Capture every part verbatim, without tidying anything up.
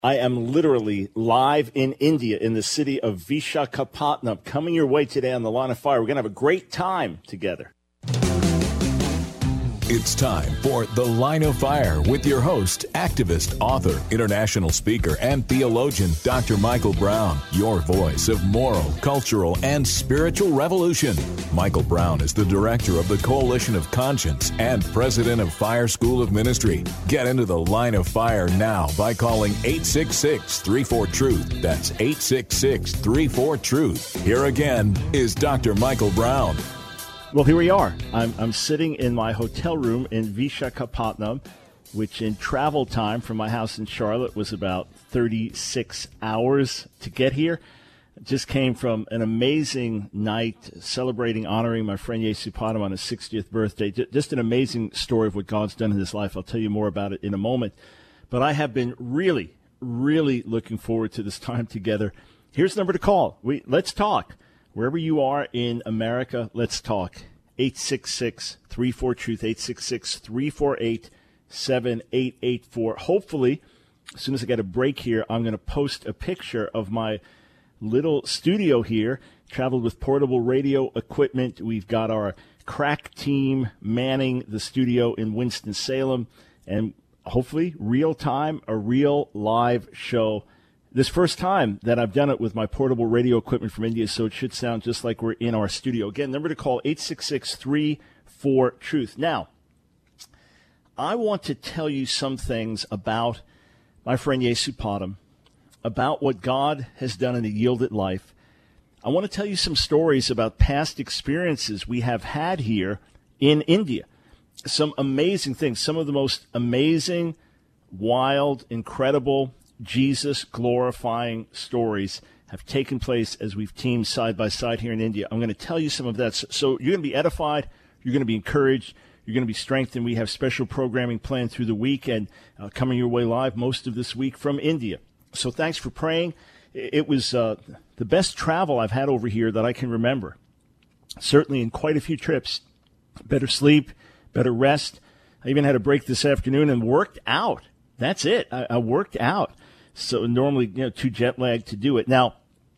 I am literally live in India in the city of Visakhapatnam, coming your way today on The Line of Fire. We're going to have a great time together. It's time for The Line of Fire with your host, activist, author, international speaker, and theologian, Doctor Michael Brown, your voice of moral, cultural, and spiritual revolution. Michael Brown is the director of the Coalition of Conscience and president of Fire School of Ministry. Get into The Line of Fire now by calling eight six six, three four, TRUTH. That's eight six six, three four, TRUTH. Here again is Doctor Michael Brown. Well, here we are. I'm, I'm sitting in my hotel room in Visakhapatnam, which in travel time from my house in Charlotte was about thirty-six hours to get here. Just came from an amazing night celebrating, honoring my friend Yesu Padam on his sixtieth birthday. Just an amazing story of what God's done in his life. I'll tell you more about it in a moment. But I have been really, really looking forward to this time together. Here's the number to call. We Let's talk. Wherever you are in America, let's talk. eight six six, three four, TRUTH, eight six six, three four eight, seven eight eight four. Hopefully, as soon as I get a break here, I'm going to post a picture of my little studio here. Traveled with portable radio equipment. We've got our crack team manning the studio in Winston-Salem. And hopefully, real time, a real live show. This first time that I've done it with my portable radio equipment from India, so it should sound just like we're in our studio. Again, number to call, eight six six, three four, TRUTH. Now, I want to tell you some things about my friend Yesu Padam, about what God has done in a yielded life. I want to tell you some stories about past experiences we have had here in India. Some amazing things, some of the most amazing, wild, incredible, Jesus-glorifying stories have taken place as we've teamed side by side here in India. I'm going to tell you some of that. So you're going to be edified. You're going to be encouraged. You're going to be strengthened. We have special programming planned through the week and uh, coming your way live most of this week from India. So thanks for praying. It was uh, the best travel I've had over here that I can remember. Certainly in quite a few trips. Better sleep, better rest. I even had a break this afternoon and worked out. That's it. I, I worked out. So normally, you know, too jet lagged to do it. Now,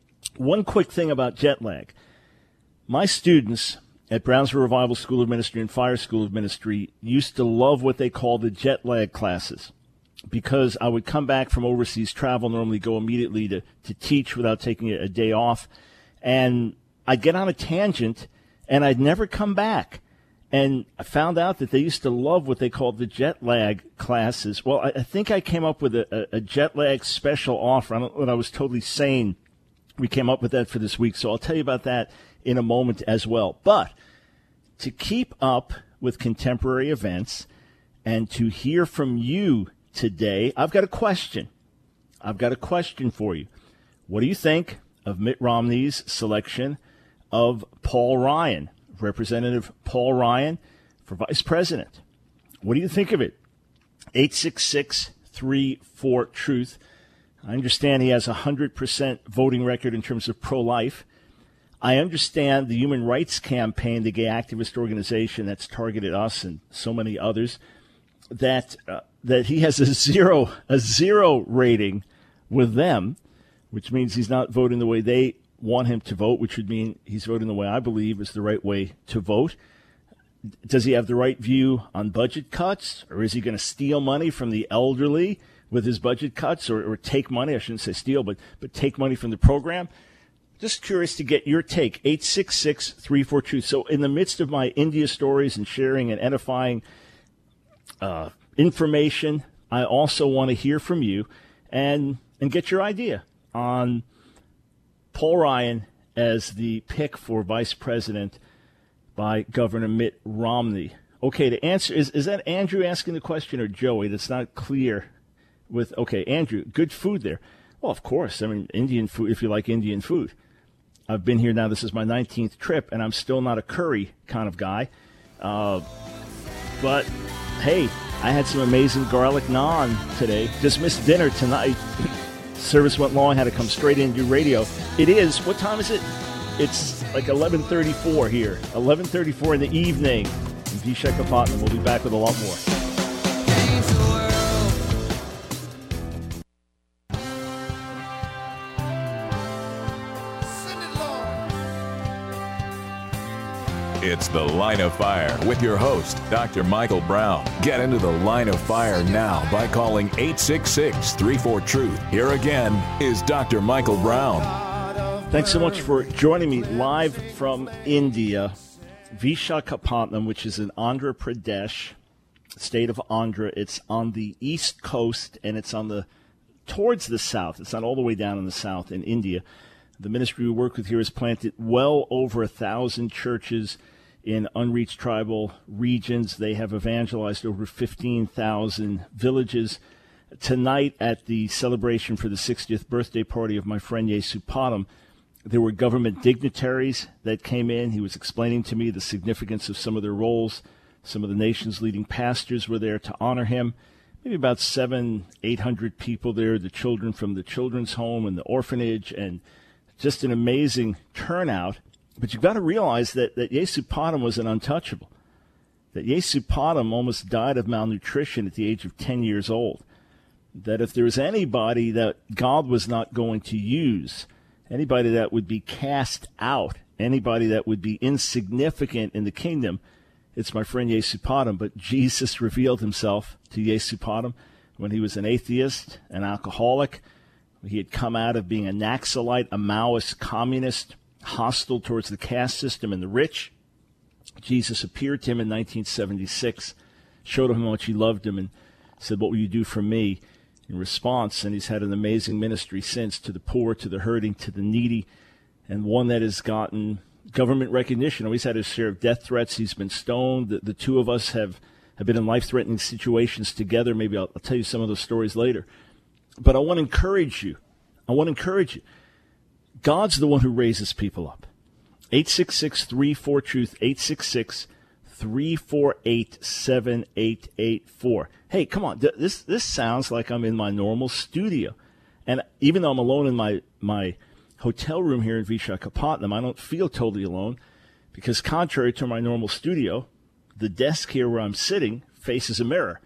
one quick thing about jet lag. My students at Brownsville Revival School of Ministry and Fire School of Ministry used to love what they call the jet lag classes, because I would come back from overseas travel, normally go immediately to, to teach without taking a, a day off, and I'd get on a tangent, and I'd never come back. And I found out that they used to love what they called the jet lag classes. Well, I, I think I came up with a, a, a jet lag special offer. I don't know that I was totally sane. We came up with that for this week, so I'll tell you about that in a moment as well. But to keep up with contemporary events and to hear from you today, I've got a question. I've got a question for you. What do you think of Mitt Romney's selection of Paul Ryan? Representative Paul Ryan for vice president. What do you think of it? eight six six, three four, TRUTH. I understand he has a one hundred percent voting record in terms of pro-life. I understand the Human Rights Campaign, the gay activist organization that's targeted us and so many others, that uh, that he has a zero, a zero rating with them, which means he's not voting the way they want him to vote, which would mean he's voting the way I believe is the right way to vote. Does he have the right view on budget cuts, or is he going to steal money from the elderly with his budget cuts, or, or take money? I shouldn't say steal, but but take money from the program. Just curious to get your take. eight six six, three four, TRUTH. So in the midst of my India stories and sharing and edifying uh, information, I also want to hear from you and and get your idea on Paul Ryan as the pick for vice president by Governor Mitt Romney. Okay, to answer, is, is that Andrew asking the question or Joey? That's not clear. With okay, Andrew, good food there. Well, of course. I mean, Indian food, if you like Indian food. I've been here now. This is my nineteenth trip, and I'm still not a curry kind of guy. Uh, but, hey, I had some amazing garlic naan today. Just missed dinner tonight. Service went long, had to come straight in and do radio. It is, what time is it? It's like eleven thirty-four here. eleven thirty-four in the evening in Visakhapatnam. We'll be back with a lot more. It's The Line of Fire with your host, Doctor Michael Brown. Get into The Line of Fire now by calling eight six six, three four, truth. Here again is Doctor Michael Brown. Thanks so much for joining me live from India, Visakhapatnam, which is in Andhra Pradesh, state of Andhra. It's on the east coast, and it's on the towards the south. It's not all the way down in the south in India. The ministry we work with here has planted well over a thousand churches in unreached tribal regions. They have evangelized over fifteen thousand villages. Tonight at the celebration for the sixtieth birthday party of my friend Yesupadam, there were government dignitaries that came in. He was explaining to me the significance of some of their roles. Some of the nation's leading pastors were there to honor him. Maybe about seven, eight hundred people there, the children from the children's home and the orphanage, and just an amazing turnout. But you've got to realize that, that Yesupadam was an untouchable, that Yesupadam almost died of malnutrition at the age of ten years old, that if there was anybody that God was not going to use, anybody that would be cast out, anybody that would be insignificant in the kingdom, it's my friend Yesupadam. But Jesus revealed himself to Yesupadam when he was an atheist, an alcoholic. He had come out of being a Naxalite, a Maoist communist, hostile towards the caste system and the rich. Jesus appeared to him in nineteen seventy-six, showed him how much he loved him, and said, "What will you do for me?" in response. And he's had an amazing ministry since, to the poor, to the hurting, to the needy, and one that has gotten government recognition. He's had his share of death threats. He's been stoned. The, the two of us have, have been in life-threatening situations together. Maybe I'll, I'll tell you some of those stories later. But I want to encourage you. I want to encourage you. God's the one who raises people up. eight six six, three four, truth, eight six six, three four eight, seven eight eight four. Hey, come on. This this sounds like I'm in my normal studio. And even though I'm alone in my, my hotel room here in Visakhapatnam, I don't feel totally alone, because contrary to my normal studio, the desk here where I'm sitting faces a mirror.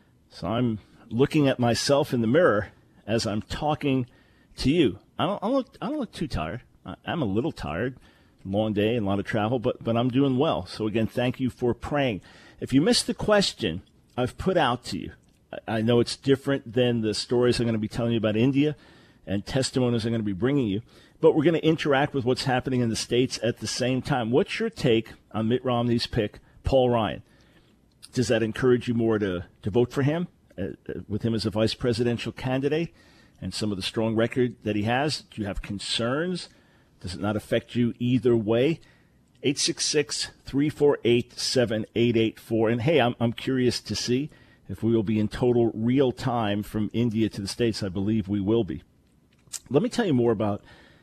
So I'm looking at myself in the mirror as I'm talking to you. I don't, I don't look, I don't look too tired. I, I'm a little tired. Long day and a lot of travel, but, but I'm doing well. So again, thank you for praying. If you missed the question I've put out to you, I, I know it's different than the stories I'm going to be telling you about India and testimonies I'm going to be bringing you, but we're going to interact with what's happening in the States at the same time. What's your take on Mitt Romney's pick, Paul Ryan? Does that encourage you more to, to vote for him, uh, with him as a vice presidential candidate and some of the strong record that he has? Do you have concerns? Does it not affect you either way? eight six six, three four eight, seven eight eight four. And hey, I'm I'm curious to see if we will be in total real time from India to the States. I believe we will be. Let me tell you more about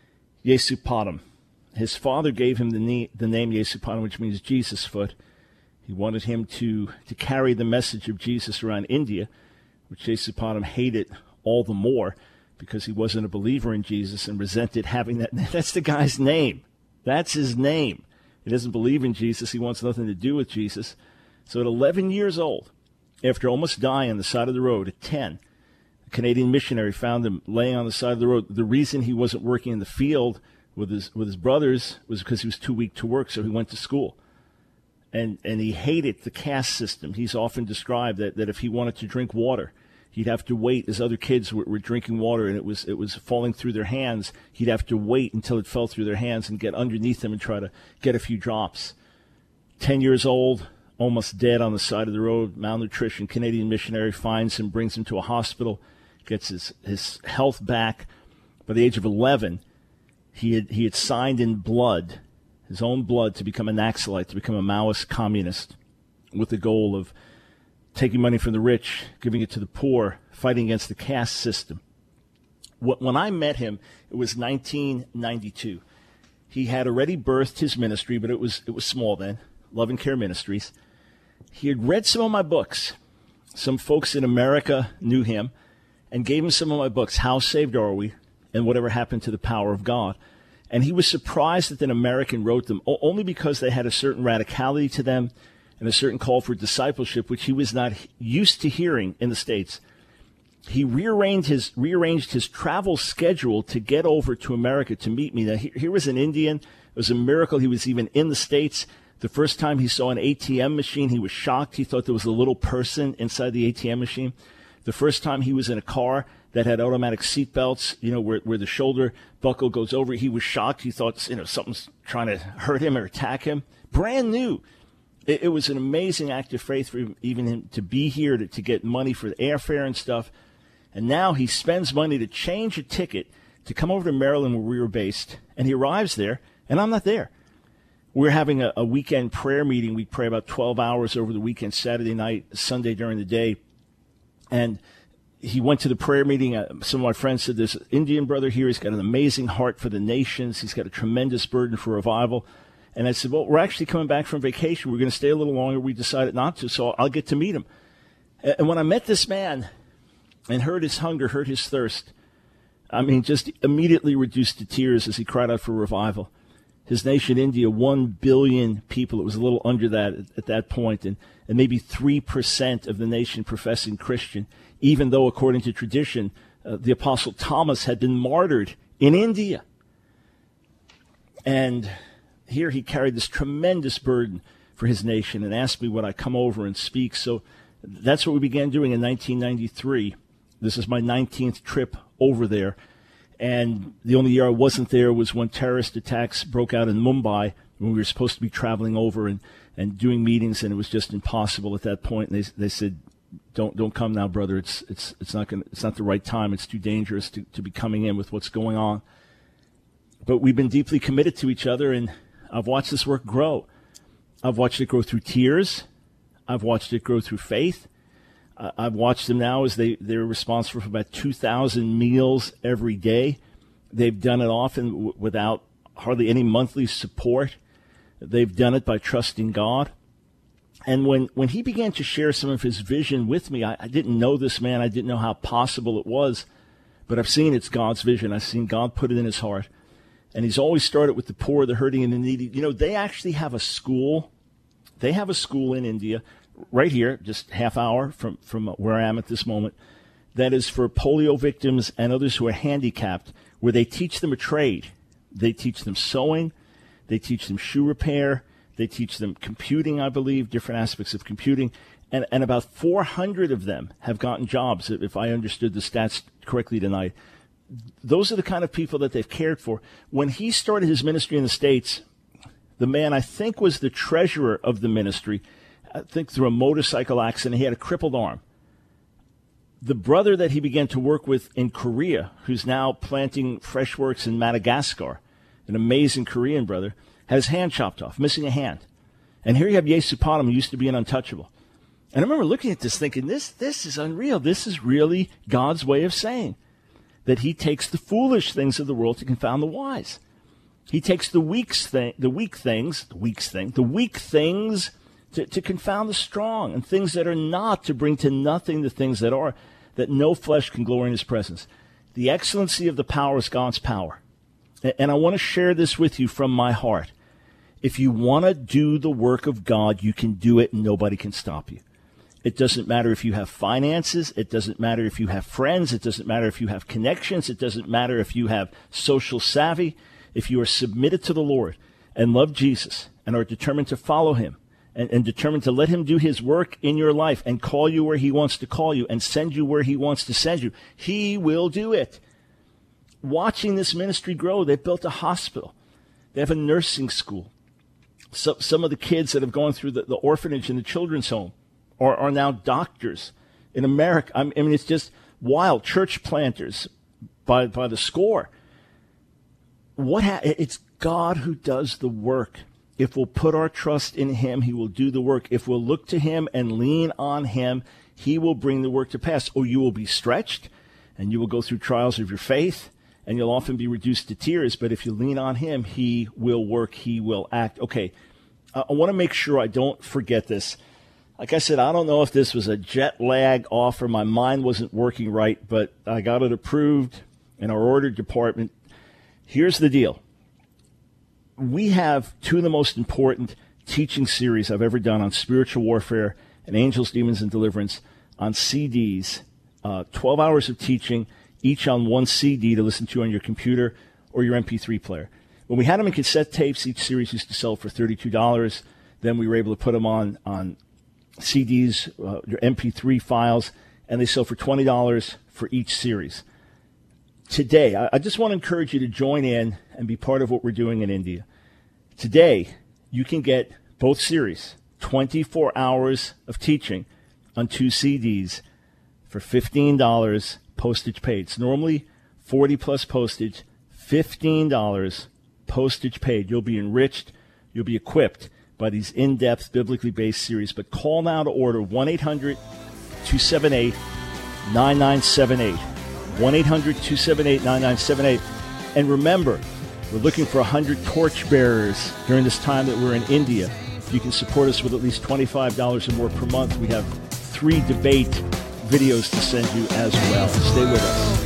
Yesupadam. His father gave him the, ne- the name Yesupadam, which means Jesus foot. He wanted him to, to carry the message of Jesus around India, which Yesupadam hated all the more because he wasn't a believer in Jesus and resented having that. That's the guy's name. That's his name. He doesn't believe in Jesus. He wants nothing to do with Jesus. So at eleven years old, after almost dying on the side of the road at ten, a Canadian missionary found him laying on the side of the road. The reason he wasn't working in the field with his with his brothers was because he was too weak to work, so he went to school. And and he hated the caste system. He's often described that, that if he wanted to drink water, he'd have to wait as other kids were, were drinking water and it was it was falling through their hands. He'd have to wait until it fell through their hands and get underneath them and try to get a few drops. Ten years old, almost dead on the side of the road, malnutrition. Canadian missionary finds him, brings him to a hospital, gets his, his health back. By the age of eleven, he had he had signed in blood, his own blood, to become a Naxalite, to become a Maoist communist, with the goal of taking money from the rich, giving it to the poor, fighting against the caste system. When I met him, it was nineteen ninety-two. He had already birthed his ministry, but it was it was small then, Love and Care Ministries. He had read some of my books. Some folks in America knew him and gave him some of my books, How Saved Are We? And Whatever Happened to the Power of God. And he was surprised that an American wrote them, only because they had a certain radicality to them and a certain call for discipleship, which he was not used to hearing in the States. He rearranged his rearranged his travel schedule to get over to America to meet me. Now, here was an Indian. It was a miracle he was even in the States. The first time he saw an A T M machine, he was shocked. He thought there was a little person inside the A T M machine. The first time he was in a car that had automatic seat belts, you know, where, where the shoulder buckle goes over, he was shocked. He thought, you know, something's trying to hurt him or attack him. Brand new. It, it was an amazing act of faith for him, even him to be here, to, to get money for the airfare and stuff. And now he spends money to change a ticket to come over to Maryland where we were based. And he arrives there, and I'm not there. We're having a, a weekend prayer meeting. We pray about twelve hours over the weekend, Saturday night, Sunday during the day. And he went to the prayer meeting. Uh, some of my friends said, there's an Indian brother here. He's got an amazing heart for the nations. He's got a tremendous burden for revival. And I said, well, we're actually coming back from vacation. We're going to stay a little longer. We decided not to, so I'll get to meet him. And when I met this man and heard his hunger, heard his thirst, I mean, just immediately reduced to tears as he cried out for revival. His nation, India, one billion people. It was a little under that at, at that point, and, and maybe three percent of the nation professing Christian, even though, according to tradition, uh, the Apostle Thomas had been martyred in India. And here he carried this tremendous burden for his nation and asked me would I come over and speak. So that's what we began doing in nineteen ninety-three. This is my nineteenth trip over there. And the only year I wasn't there was when terrorist attacks broke out in Mumbai, when we were supposed to be traveling over and, and doing meetings, and it was just impossible at that point. And they they said, "Don't don't come now, brother. It's it's it's not gonna it's not the right time. It's too dangerous to, to be coming in with what's going on." But we've been deeply committed to each other, and I've watched this work grow. I've watched it grow through tears. I've watched it grow through faith. Uh, I've watched them now as they, they're responsible for about two thousand meals every day. They've done it often w- without hardly any monthly support. They've done it by trusting God. And when, when he began to share some of his vision with me, I, I didn't know this man. I didn't know how possible it was. But I've seen it's God's vision. I've seen God put it in his heart. And he's always started with the poor, the hurting, and the needy. You know, they actually have a school. They have a school in India right here, just half hour from, from where I am at this moment, that is for polio victims and others who are handicapped, where they teach them a trade. They teach them sewing. They teach them shoe repair. They teach them computing, I believe, different aspects of computing. And, and about four hundred of them have gotten jobs, if I understood the stats correctly tonight. Those are the kind of people that they've cared for. When he started his ministry in the States, the man I think was the treasurer of the ministry, I think through a motorcycle accident, he had a crippled arm. The brother that he began to work with in Korea, who's now planting fresh works in Madagascar, an amazing Korean brother, had his hand chopped off, missing a hand. And here you have Yesupadam, who used to be an untouchable. And I remember looking at this thinking, this, this is unreal. This is really God's way of saying that he takes the foolish things of the world to confound the wise. He takes the weak thing, the weak things, the weak thing, the weak things to, to confound the strong, and things that are not to bring to nothing the things that are, that no flesh can glory in his presence. The excellency of the power is God's power. And, and I want to share this with you from my heart. If you want to do the work of God, you can do it and nobody can stop you. It doesn't matter if you have finances. It doesn't matter if you have friends. It doesn't matter if you have connections. It doesn't matter if you have social savvy. If you are submitted to the Lord and love Jesus and are determined to follow him and, and determined to let him do his work in your life and call you where he wants to call you and send you where he wants to send you, he will do it. Watching this ministry grow, they've built a hospital. They have a nursing school. So, some of the kids that have gone through the, the orphanage and the children's home are, are now doctors in America. I mean, it's just wild. Church planters by, by the score. What ha- it's God who does the work. If we'll put our trust in him, he will do the work. If we'll look to him and lean on him, he will bring the work to pass. Or you will be stretched, and you will go through trials of your faith, and you'll often be reduced to tears. But if you lean on him, he will work, he will act. Okay, I, I want to make sure I don't forget this. Like I said, I don't know if this was a jet lag offer. My mind wasn't working right, but I got it approved in our order department. Here's the deal. We have two of the most important teaching series I've ever done on spiritual warfare and angels, demons, and deliverance on C Ds. Uh, twelve hours of teaching, each on one C D to listen to on your computer or your M P three player. When we had them in cassette tapes, each series used to sell for thirty-two dollars. Then we were able to put them on, on C Ds, uh, your M P three files, and they sell for twenty dollars for each series. Today, I, I just want to encourage you to join in and be part of what we're doing in India. Today, you can get both series, twenty-four hours of teaching on two C Ds for fifteen dollars postage paid. It's normally forty dollars plus postage, fifteen dollars postage paid. You'll be enriched. You'll be equipped by these in-depth, biblically based series. But call now to order one eight hundred two seven eight nine nine seven eight. one eight hundred two seven eight nine nine seven eight. And remember, we're looking for one hundred torchbearers during this time that we're in India. You can support us with at least twenty-five dollars or more per month. We have three debate videos to send you as well. Stay with us.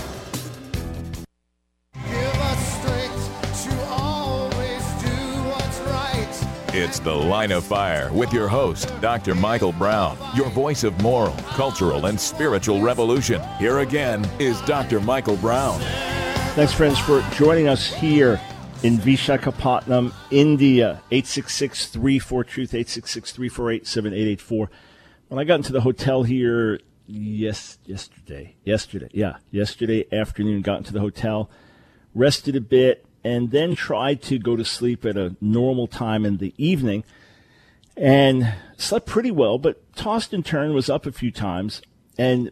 It's The Line of Fire with your host, Doctor Michael Brown, your voice of moral, cultural, and spiritual revolution. Here again is Doctor Michael Brown. Thanks, friends, for joining us here in Vishakhapatnam, India. eight six six, three four, truth, eight six six, three four eight, seven eight eight four. When I got into the hotel here yes, yesterday, yesterday, yeah, yesterday afternoon, got into the hotel, rested a bit, and then tried to go to sleep at a normal time in the evening, and slept pretty well, but tossed and turned, was up a few times, and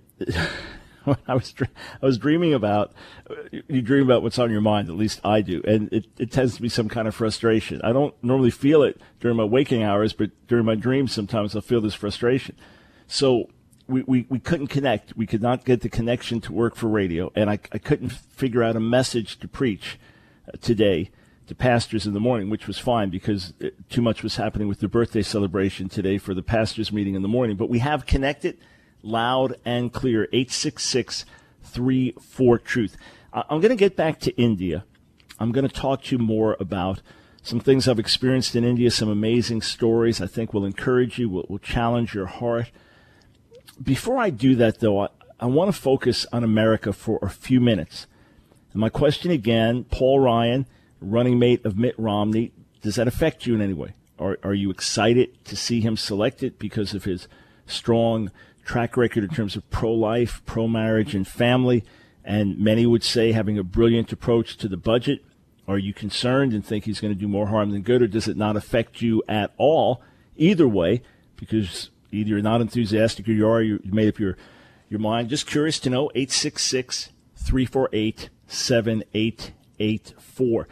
I was I was dreaming about, you dream about what's on your mind, at least I do, and it, it tends to be some kind of frustration. I don't normally feel it during my waking hours, but during my dreams sometimes I'll feel this frustration. So we, we, we couldn't connect. We could not get the connection to work for radio, and I, I couldn't figure out a message to preach today to pastors in the morning, which was fine because too much was happening with the birthday celebration today for the pastors meeting in the morning. But we have connected loud and clear, eight six six, three four, truth. I'm going to get back to India. I'm going to talk to you more about some things I've experienced in India, some amazing stories I think will encourage you, will, will challenge your heart. Before I do that, though, I, I want to focus on America for a few minutes. And my question again, Paul Ryan, running mate of Mitt Romney, does that affect you in any way? Are, are you excited to see him selected because of his strong track record in terms of pro-life, pro-marriage, and family? And many would say having a brilliant approach to the budget. Are you concerned and think he's going to do more harm than good, or does it not affect you at all? Either way, because either you're not enthusiastic or you are, you made up your, your mind. Just curious to know, eight six six, three four eight, seven eight eight four.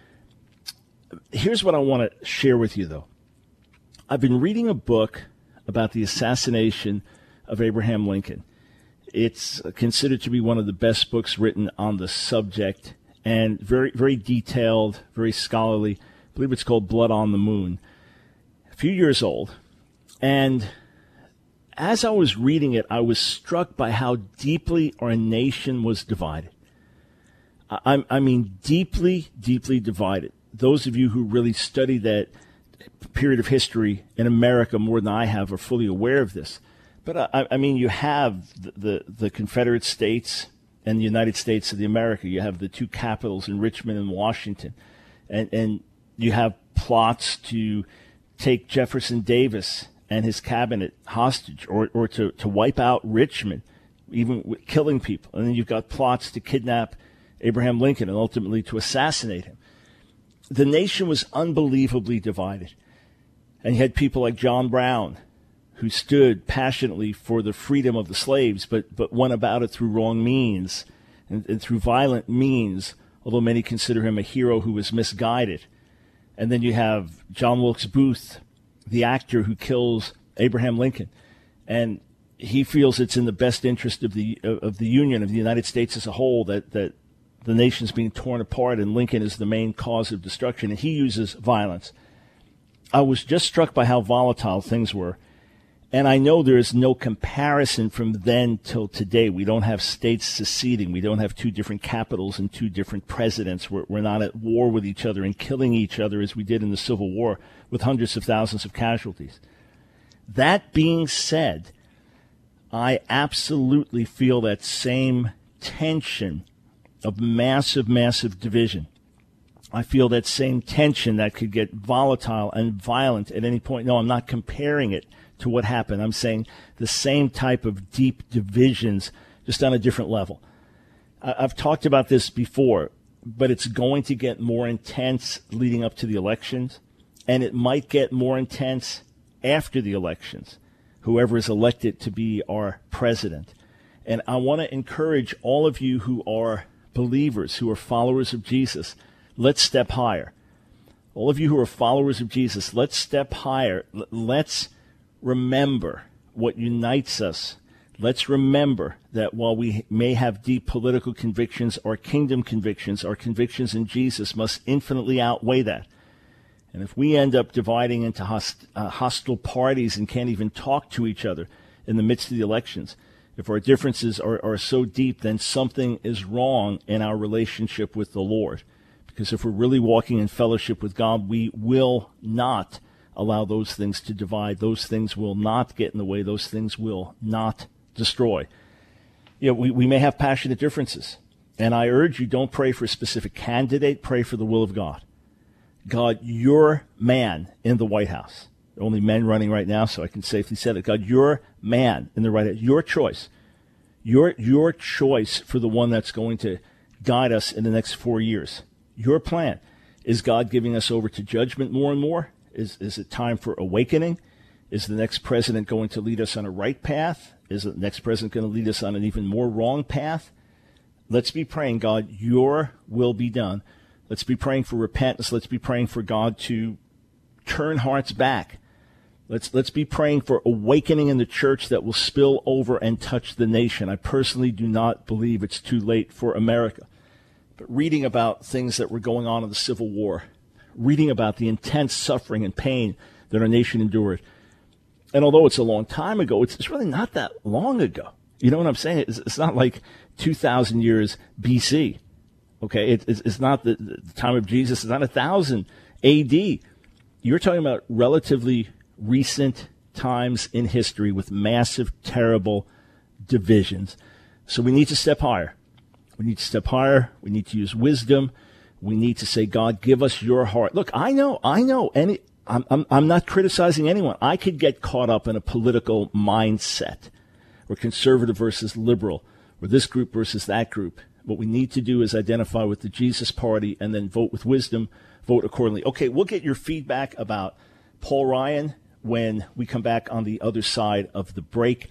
Here's what I want to share with you, though. I've been reading a book about the assassination of Abraham Lincoln. It's considered to be one of the best books written on the subject, and very, very detailed, very scholarly. I believe it's called Blood on the Moon. A few years old. And as I was reading it, I was struck by how deeply our nation was divided. I, I mean, deeply, deeply divided. Those of you who really study that period of history in America more than I have are fully aware of this. But I, I mean, you have the, the, the Confederate States and the United States of the America. You have the two capitals in Richmond and Washington. And, and you have plots to take Jefferson Davis and his cabinet hostage, or, or to, to wipe out Richmond, even with killing people. And then you've got plots to kidnap Abraham Lincoln and ultimately to assassinate him. The nation was unbelievably divided. And you had people like John Brown, who stood passionately for the freedom of the slaves, but, but went about it through wrong means and, and through violent means, although many consider him a hero who was misguided. And then you have John Wilkes Booth, the actor who kills Abraham Lincoln. And he feels it's in the best interest of the of the Union, of the United States as a whole, that, that the nation's being torn apart and Lincoln is the main cause of destruction. And he uses violence. I was just struck by how volatile things were. And I know there is no comparison from then till today. We don't have states seceding. We don't have two different capitals and two different presidents. We're, we're not at war with each other and killing each other as we did in the Civil War with hundreds of thousands of casualties. That being said, I absolutely feel that same tension of massive, massive division I feel that same tension that could get volatile and violent at any point. No, I'm not comparing it to what happened. I'm saying the same type of deep divisions, just on a different level. I've talked about this before, but it's going to get more intense leading up to the elections, and it might get more intense after the elections, whoever is elected to be our president. And I want to encourage all of you who are believers, who are followers of Jesus, let's step higher. All of you who are followers of Jesus, let's step higher. Let's remember what unites us. Let's remember that while we may have deep political convictions, our kingdom convictions, our convictions in Jesus must infinitely outweigh that. And if we end up dividing into host, uh, hostile parties and can't even talk to each other in the midst of the elections, if our differences are, are so deep, then something is wrong in our relationship with the Lord. Because if we're really walking in fellowship with God, we will not allow those things to divide. Those things will not get in the way. Those things will not destroy. You know, we, we may have passionate differences. And I urge you, don't pray for a specific candidate. Pray for the will of God. God, you're man in the White House. There are only men running right now, so I can safely say that. God, you're man in the White House. Your choice. Your, your choice for the one that's going to guide us in the next four years. Your plan. Is God giving us over to judgment more and more? Is, is it time for awakening? Is the next president going to lead us on a right path? Is the next president going to lead us on an even more wrong path? Let's be praying, God, your will be done. Let's be praying for repentance. Let's be praying for God to turn hearts back. Let's let's be praying for awakening in the church that will spill over and touch the nation. I personally do not believe it's too late for America. But reading about things that were going on in the Civil War, reading about the intense suffering and pain that our nation endured, and although it's a long time ago, it's, it's really not that long ago. You know what I'm saying? It's, it's not like two thousand years B C. Okay, it, it's, it's not the, the time of Jesus. It's not one thousand A D. You're talking about relatively recent times in history with massive, terrible divisions. So we need to step higher. We need to step higher. We need to use wisdom. We need to say, God, give us your heart. Look, I know, I know. Any, I'm, I'm, I'm not criticizing anyone. I could get caught up in a political mindset, or conservative versus liberal, or this group versus that group. What we need to do is identify with the Jesus party and then vote with wisdom, vote accordingly. Okay, we'll get your feedback about Paul Ryan when we come back on the other side of the break.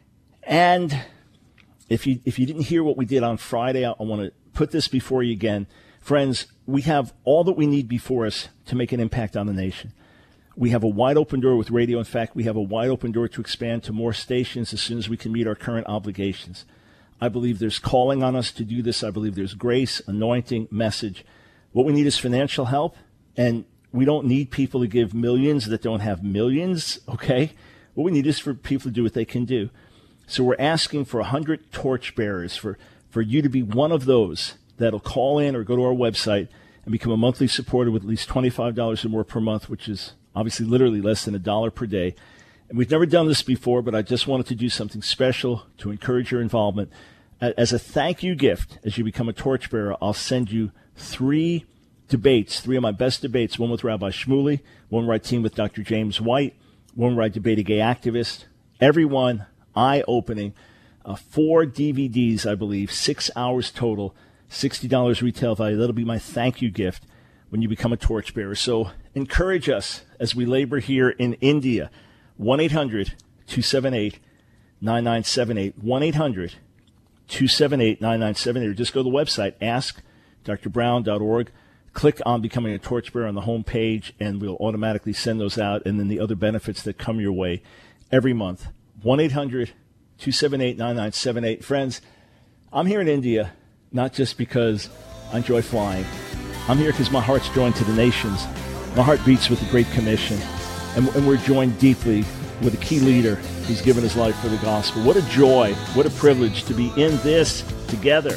And if you if you didn't hear what we did on Friday, I, I want to put this before you again. Friends, we have all that we need before us to make an impact on the nation. We have a wide open door with radio. In fact, we have a wide open door to expand to more stations as soon as we can meet our current obligations. I believe there's calling on us to do this. I believe there's grace, anointing, message. What we need is financial help, and we don't need people to give millions that don't have millions, okay? What we need is for people to do what they can do. So we're asking for one hundred torchbearers, for, for you to be one of those that'll call in or go to our website and become a monthly supporter with at least twenty-five dollars or more per month, which is obviously literally less than a dollar per day. And we've never done this before, but I just wanted to do something special to encourage your involvement. As a thank you gift, as you become a torchbearer, I'll send you three debates, three of my best debates, one with Rabbi Shmuley, one where I team with Doctor James White, one where I debate a gay activist. Every one eye-opening, uh, four D V Ds, I believe, six hours total, sixty dollars retail value. That'll be my thank you gift when you become a torchbearer. So encourage us as we labor here in India. one eight hundred two seven eight nine nine seven eight, one eight hundred two seven eight nine nine seven eight, or just go to the website, ask dr brown dot org. Click on Becoming a Torchbearer on the home page, and we'll automatically send those out, and then the other benefits that come your way every month. one eight hundred two seven eight nine nine seven eight. Friends, I'm here in India not just because I enjoy flying. I'm here because my heart's joined to the nations. My heart beats with the Great Commission, and, and we're joined deeply with a key leader who's given his life for the gospel. What a joy, what a privilege to be in this together.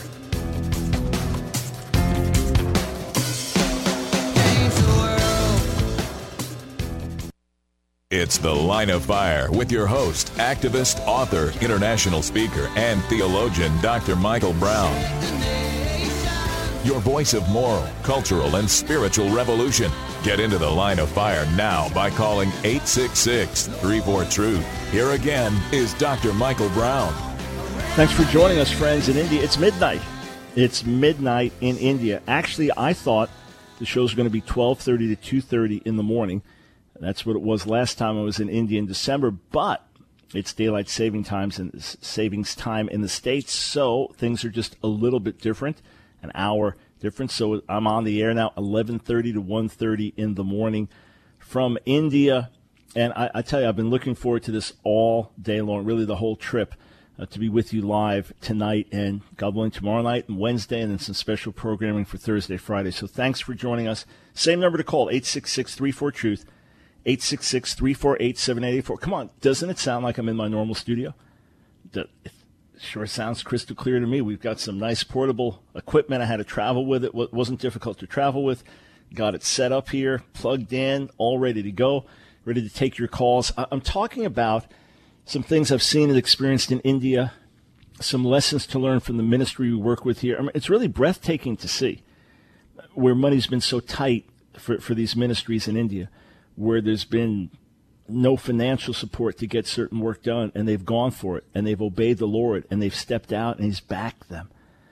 It's The Line of Fire with your host, activist, author, international speaker, and theologian, Doctor Michael Brown. your voice of moral, cultural, and spiritual revolution. Get into the Line of Fire now by calling eight six six, three four, truth. Here again is Doctor Michael Brown. Thanks for joining us, friends, in India. It's midnight. It's midnight in India. Actually, I thought the show was going to be twelve thirty to two thirty in the morning. That's what it was last time I was in India in December, but it's daylight saving times and savings time in the States, so things are just a little bit different, an hour different. So I'm on the air now, eleven thirty to one thirty in the morning from India. And I, I tell you, I've been looking forward to this all day long, really the whole trip, uh, to be with you live tonight and, God willing, tomorrow night and Wednesday, and then some special programming for Thursday, Friday. So thanks for joining us. Same number to call, eight six six, three four, truth. eight six six, three four eight, seven eight eight four. Come on, doesn't it sound like I'm in my normal studio? It sure sounds crystal clear to me. We've got some nice portable equipment. I had to travel with it. It wasn't difficult to travel with. Got it set up here, plugged in, all ready to go, ready to take your calls. I'm talking about some things I've seen and experienced in India, some lessons to learn from the ministry we work with here. I mean, it's really breathtaking to see where money's been so tight for, for these ministries in India, where there's been no financial support to get certain work done, and they've gone for it, and they've obeyed the Lord, and they've stepped out, and he's backed them.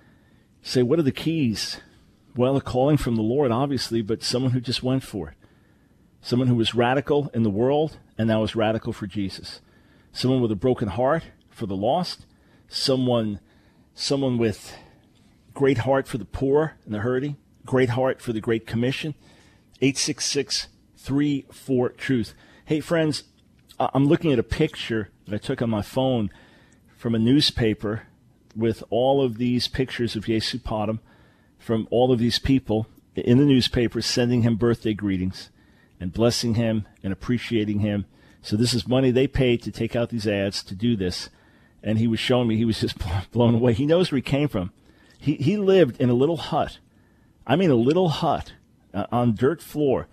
Say, what are the keys? Well, a calling from the Lord, obviously, but someone who just went for it. Someone who was radical in the world, and now is radical for Jesus. Someone with a broken heart for the lost. Someone, someone with great heart for the poor and the hurting. Great heart for the Great Commission. eight six six, three four, truth. Hey, friends, I'm looking at a picture that I took on my phone from a newspaper with all of these pictures of Yesupadam from all of these people in the newspaper sending him birthday greetings and blessing him and appreciating him. So this is money they paid to take out these ads to do this. And he was showing me, he was just blown away. He knows where he came from. He, he lived in a little hut. I mean a little hut uh, on dirt floor.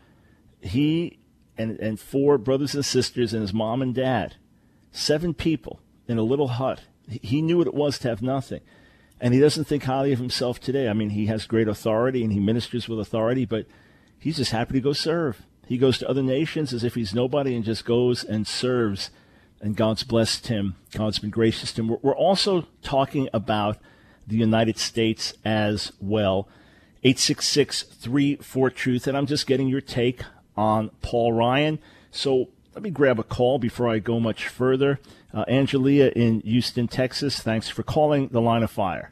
He and, and four brothers and sisters and his mom and dad, seven people in a little hut. He knew what it was to have nothing. And he doesn't think highly of himself today. I mean, he has great authority and he ministers with authority, but he's just happy to go serve. He goes to other nations as if he's nobody and just goes and serves. And God's blessed him. God's been gracious to him. We're also talking about the United States as well. eight six six, three four, truth. And I'm just getting your take on Paul Ryan. So let me grab a call before I go much further. Uh, Angelia in Houston, Texas, thanks for calling the Line of Fire.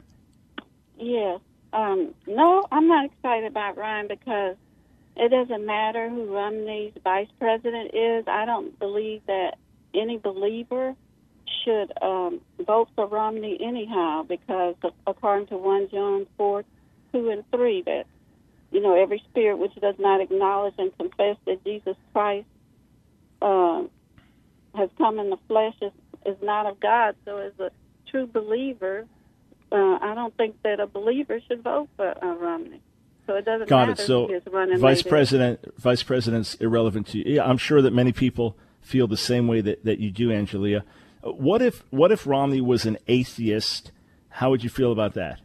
Yes. Um, no, I'm not excited about Ryan because it doesn't matter who Romney's vice president is. I don't believe that any believer should um, vote for Romney anyhow because according to First John four, two, and three, that, you know, every spirit which does not acknowledge and confess that Jesus Christ uh, has come in the flesh is, is not of God. So as a true believer, uh, I don't think that a believer should vote for uh, Romney. So it doesn't Got matter it. So who is running vice later. president, vice president's irrelevant to you. Yeah, I'm sure that many people feel the same way that, that you do, Angelia. What if what if Romney was an atheist? How would you feel about that?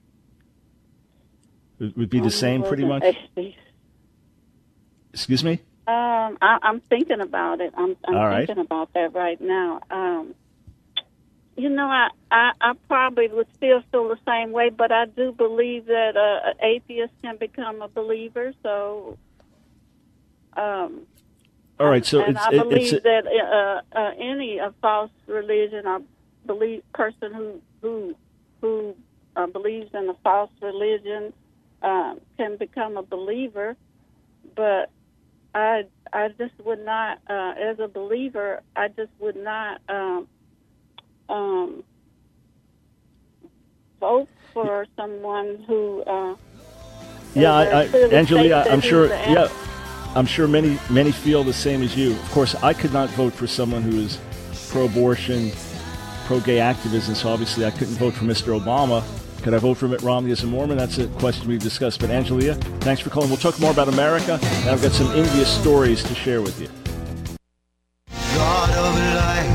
It would be the same, pretty much. Atheist. Excuse me? Um, I, I'm thinking about it. I'm, I'm All right. thinking about that right now. Um, you know, I, I, I probably would still feel the same way, but I do believe that uh, an atheist can become a believer. So, um, all right. So and it's, I it, believe it's that uh, uh, any uh, false religion or believe person who who who uh, believes in a false religion uh, can become a believer, but I I just would not, uh, as a believer, I just would not um, um, vote for someone who. Uh, yeah, I, I, Angelia, I'm sure. Yeah, I'm sure many many feel the same as you. Of course, I could not vote for someone who is pro-abortion, pro-gay activism. So obviously, I couldn't vote for Mister Obama. Could I vote for Mitt Romney as a Mormon? That's a question we've discussed. But Angelia, thanks for calling. We'll talk more about America, and I've got some India stories to share with you. God of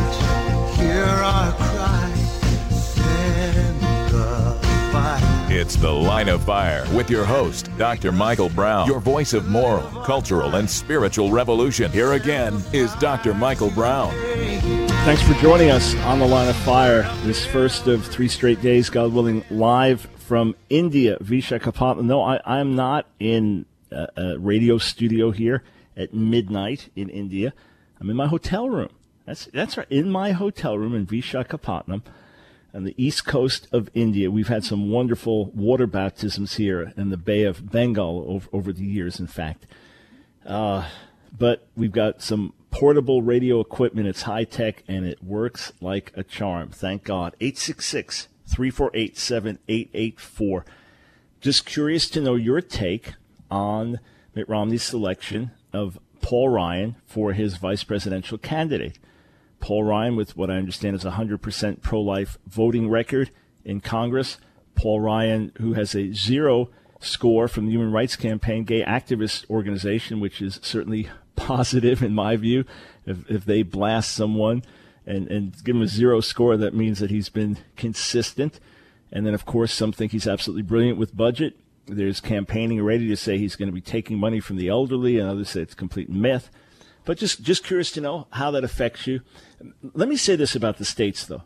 light, hear our cry, send the fire. It's It's The Line of Fire with your host, Doctor Michael Brown, your voice of moral, cultural, and spiritual revolution. Here again is Doctor Michael Brown. Thanks for joining us on The Line of Fire, this first of three straight days, God willing, live from India, Vishakhapatnam. No, I, I'm not in a, a radio studio here at midnight in India. I'm in my hotel room. That's that's right, in my hotel room in Vishakhapatnam on the east coast of India. We've had some wonderful water baptisms here in the Bay of Bengal over, over the years, in fact. Uh, but we've got some portable radio equipment. It's high-tech, and it works like a charm. Thank God. eight six six, three four eight, seven eight eight four. Just curious to know your take on Mitt Romney's selection of Paul Ryan for his vice presidential candidate. Paul Ryan, with what I understand is a one hundred percent pro-life voting record in Congress. Paul Ryan, who has a zero score from the Human Rights Campaign, gay activist organization, which is certainly positive in my view. If, if they blast someone and, and give him a zero score, that means that he's been consistent. And then, of course, some think he's absolutely brilliant with budget. There's campaigning already to say he's going to be taking money from the elderly, and others say it's complete myth. But just, just curious to know how that affects you. Let me say this about the states, though.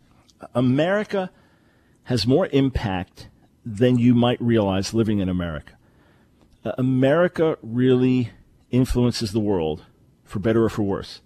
America has more impact than you might realize living in America. Uh, America really influences the world, for better or for worse.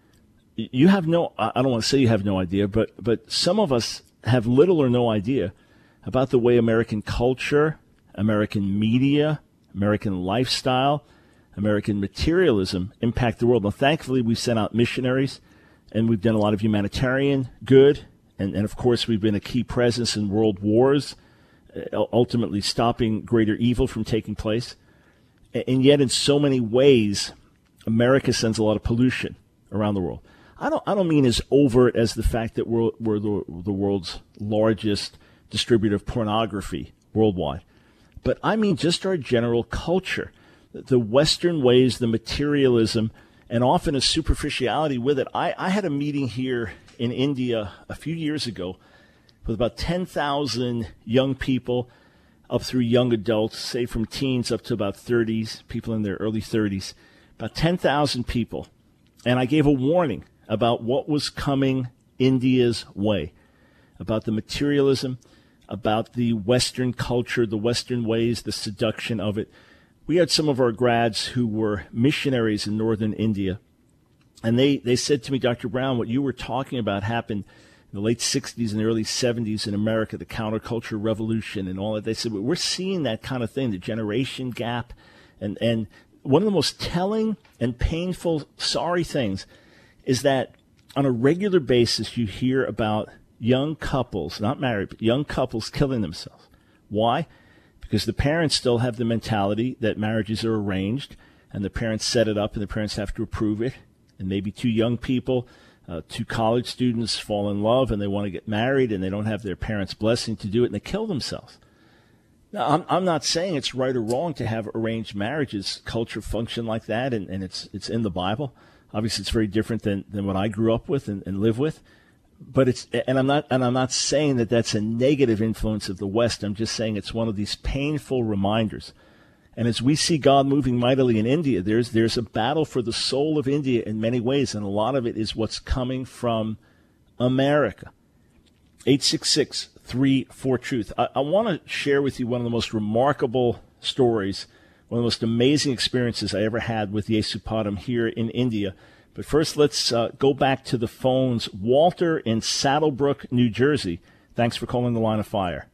You have no, I don't want to say you have no idea, but, but some of us have little or no idea about the way American culture, American media, American lifestyle, American materialism impact the world. Now, thankfully, we've sent out missionaries, and we've done a lot of humanitarian good, and, and of course, we've been a key presence in world wars, uh, ultimately stopping greater evil from taking place. And yet, in so many ways, America sends a lot of pollution around the world. I don't, I don't mean as overt as the fact that we're, we're the, the world's largest distributor of pornography worldwide, but I mean just our general culture. The Western ways, the materialism, and often a superficiality with it. I, I had a meeting here in India a few years ago with about ten thousand young people up through young adults, say from teens up to about thirties, people in their early thirties, about ten thousand people. And I gave a warning about what was coming India's way, about the materialism, about the Western culture, the Western ways, the seduction of it. We had some of our grads who were missionaries in northern India, and they, they said to me, Doctor Brown, what you were talking about happened in the late sixties and the early seventies in America, the counterculture revolution and all that. They said, well, we're seeing that kind of thing, the generation gap. And, and one of the most telling and painful, sorry things is that on a regular basis you hear about young couples, not married, but young couples killing themselves. Why? Because the parents still have the mentality that marriages are arranged, and the parents set it up, and the parents have to approve it. And maybe two young people, uh, two college students fall in love, and they want to get married, and they don't have their parents' blessing to do it, and they kill themselves. Now, I'm, I'm not saying it's right or wrong to have arranged marriages. Culture function like that, and, and it's it's in the Bible. Obviously, it's very different than, than what I grew up with and, and live with. But it's, and I'm not, and I'm not saying that that's a negative influence of the West. I'm just saying it's one of these painful reminders. And as we see God moving mightily in India, there's, there's a battle for the soul of India in many ways, and a lot of it is what's coming from America. eight six six, three four, truth. I, I want to share with you one of the most remarkable stories, one of the most amazing experiences I ever had with Yesupadam here in India. But first, let's uh, go back to the phones. Walter in Saddlebrook, New Jersey. Thanks for calling the Line of Fire.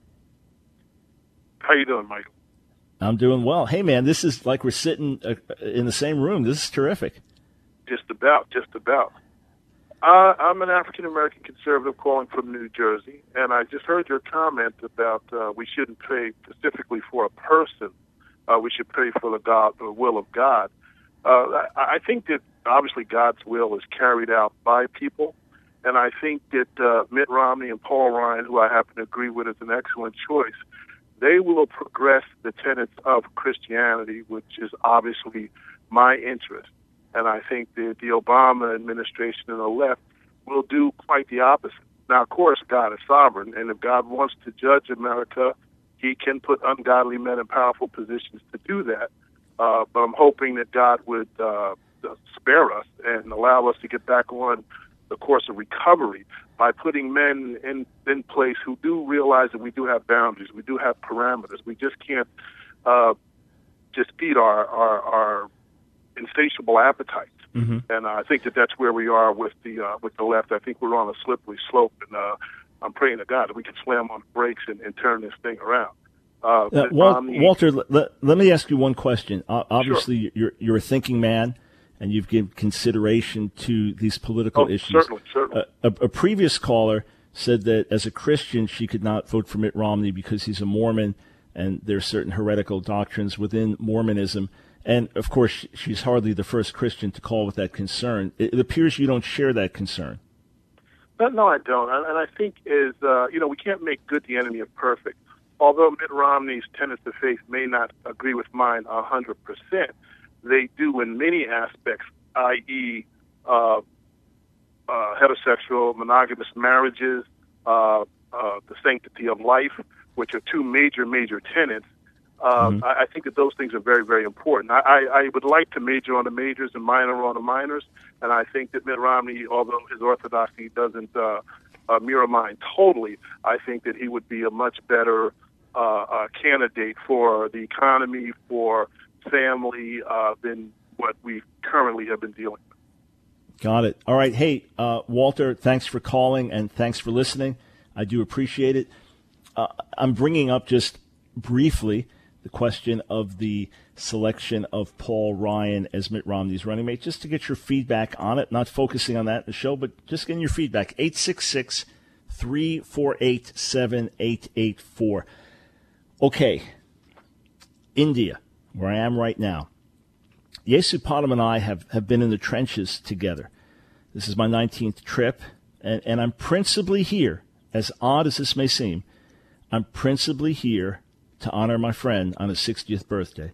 How you doing, Michael? I'm doing well. Hey, man, this is like we're sitting uh, in the same room. This is terrific. Just about, just about. Uh, I'm an African-American conservative calling from New Jersey, and I just heard your comment about uh, we shouldn't pray specifically for a person. Uh, we should pray for the God, the will of God. Uh, I, I think that obviously God's will is carried out by people, and I think that uh, Mitt Romney and Paul Ryan, who I happen to agree with, is an excellent choice. They will progress the tenets of Christianity, which is obviously my interest. And I think that the Obama administration and the left will do quite the opposite. Now, of course, God is sovereign, and if God wants to judge America, he can put ungodly men in powerful positions to do that. Uh, but I'm hoping that God would uh, spare us and allow us to get back on the course of recovery by putting men in, in place who do realize that we do have boundaries, we do have parameters. We just can't uh, just feed our, our, our insatiable appetites. Mm-hmm. And I think that that's where we are with the uh, with the left. I think we're on a slippery slope, and uh, I'm praying to God that we can slam on the brakes and, and turn this thing around. Uh, uh, Wal- Walter, let, let me ask you one question. Uh, obviously, sure. you're you're a thinking man, and you've given consideration to these political oh, issues. Certainly, certainly. Uh, a, a previous caller said that as a Christian, she could not vote for Mitt Romney because he's a Mormon, and there are certain heretical doctrines within Mormonism. And, of course, she's hardly the first Christian to call with that concern. It, it appears you don't share that concern. But no, I don't. And I think is, uh, you know, we can't make good the enemy of perfect. Although Mitt Romney's tenets of faith may not agree with mine one hundred percent, they do in many aspects, that is, uh, uh, heterosexual, monogamous marriages, uh, uh, the sanctity of life, which are two major, major tenets. Uh, mm-hmm. I, I think that those things are very, very important. I, I, I would like to major on the majors and minor on the minors, and I think that Mitt Romney, although his orthodoxy doesn't uh, uh, mirror mine totally, I think that he would be a much better uh, uh, candidate for the economy, for family, uh, than what we currently have been dealing with. Got it. All right. Hey, uh, Walter, thanks for calling and thanks for listening. I do appreciate it. Uh, I'm bringing up just briefly the question of the selection of Paul Ryan as Mitt Romney's running mate, just to get your feedback on it, not focusing on that in the show, but just getting your feedback. eight six six, three four eight, seven eight eight four. Okay, India, where I am right now. Yesu Padam and I have, have been in the trenches together. This is my nineteenth trip, and, and I'm principally here, as odd as this may seem, I'm principally here to honor my friend on his sixtieth birthday,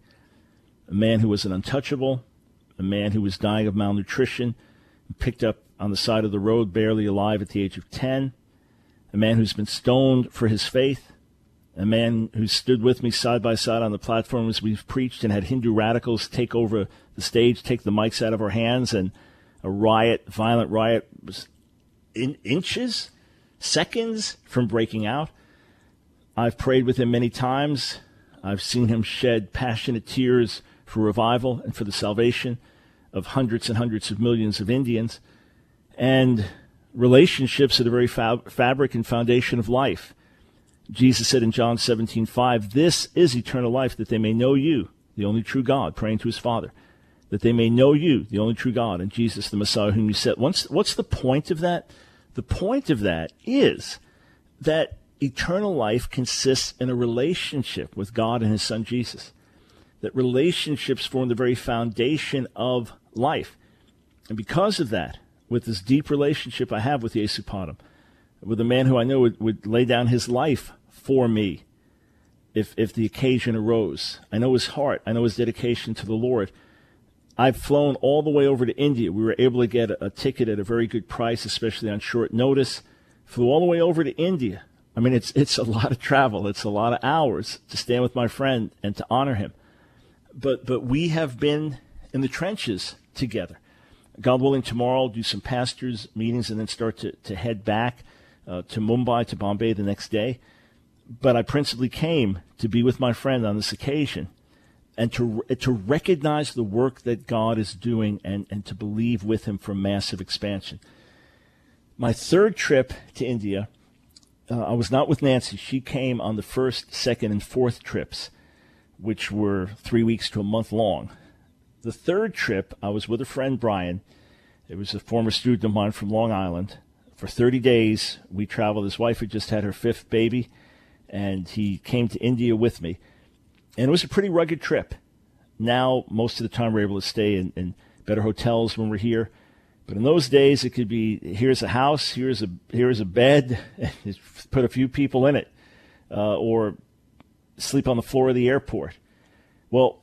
a man who was an untouchable, a man who was dying of malnutrition, picked up on the side of the road barely alive at the age of ten, a man who's been stoned for his faith, a man who stood with me side by side on the platform as we've preached and had Hindu radicals take over the stage, take the mics out of our hands, and a riot, violent riot, was in inches, seconds from breaking out. I've prayed with him many times. I've seen him shed passionate tears for revival and for the salvation of hundreds and hundreds of millions of Indians. And relationships are the very fab- fabric and foundation of life. Jesus said in John seventeen five, "This is eternal life, that they may know you, the only true God," praying to his Father, "that they may know you, the only true God, and Jesus, the Messiah, whom you sent." What's, what's the point of that? The point of that is that eternal life consists in a relationship with God and his Son Jesus. That relationships form the very foundation of life. And because of that, with this deep relationship I have with Yesu Padam, with a man who I know would, would lay down his life for me if, if the occasion arose. I know his heart. I know his dedication to the Lord. I've flown all the way over to India. We were able to get a, a ticket at a very good price, especially on short notice. Flew all the way over to India. I mean, it's it's a lot of travel. It's a lot of hours to stand with my friend and to honor him. But but we have been in the trenches together. God willing, tomorrow I'll do some pastors' meetings and then start to, to head back uh, to Mumbai, to Bombay the next day. But I principally came to be with my friend on this occasion and to to recognize the work that God is doing and, and to believe with him for massive expansion. My third trip to India, Uh, I was not with Nancy. She came on the first, second, and fourth trips, which were three weeks to a month long. The third trip, I was with a friend, Brian. It was a former student of mine from Long Island. For thirty days, we traveled. His wife had just had her fifth baby, and he came to India with me. And it was a pretty rugged trip. Now, most of the time, we're able to stay in, in better hotels when we're here. But in those days, it could be, here's a house, here's a here's a bed, put a few people in it, uh, or sleep on the floor of the airport. Well,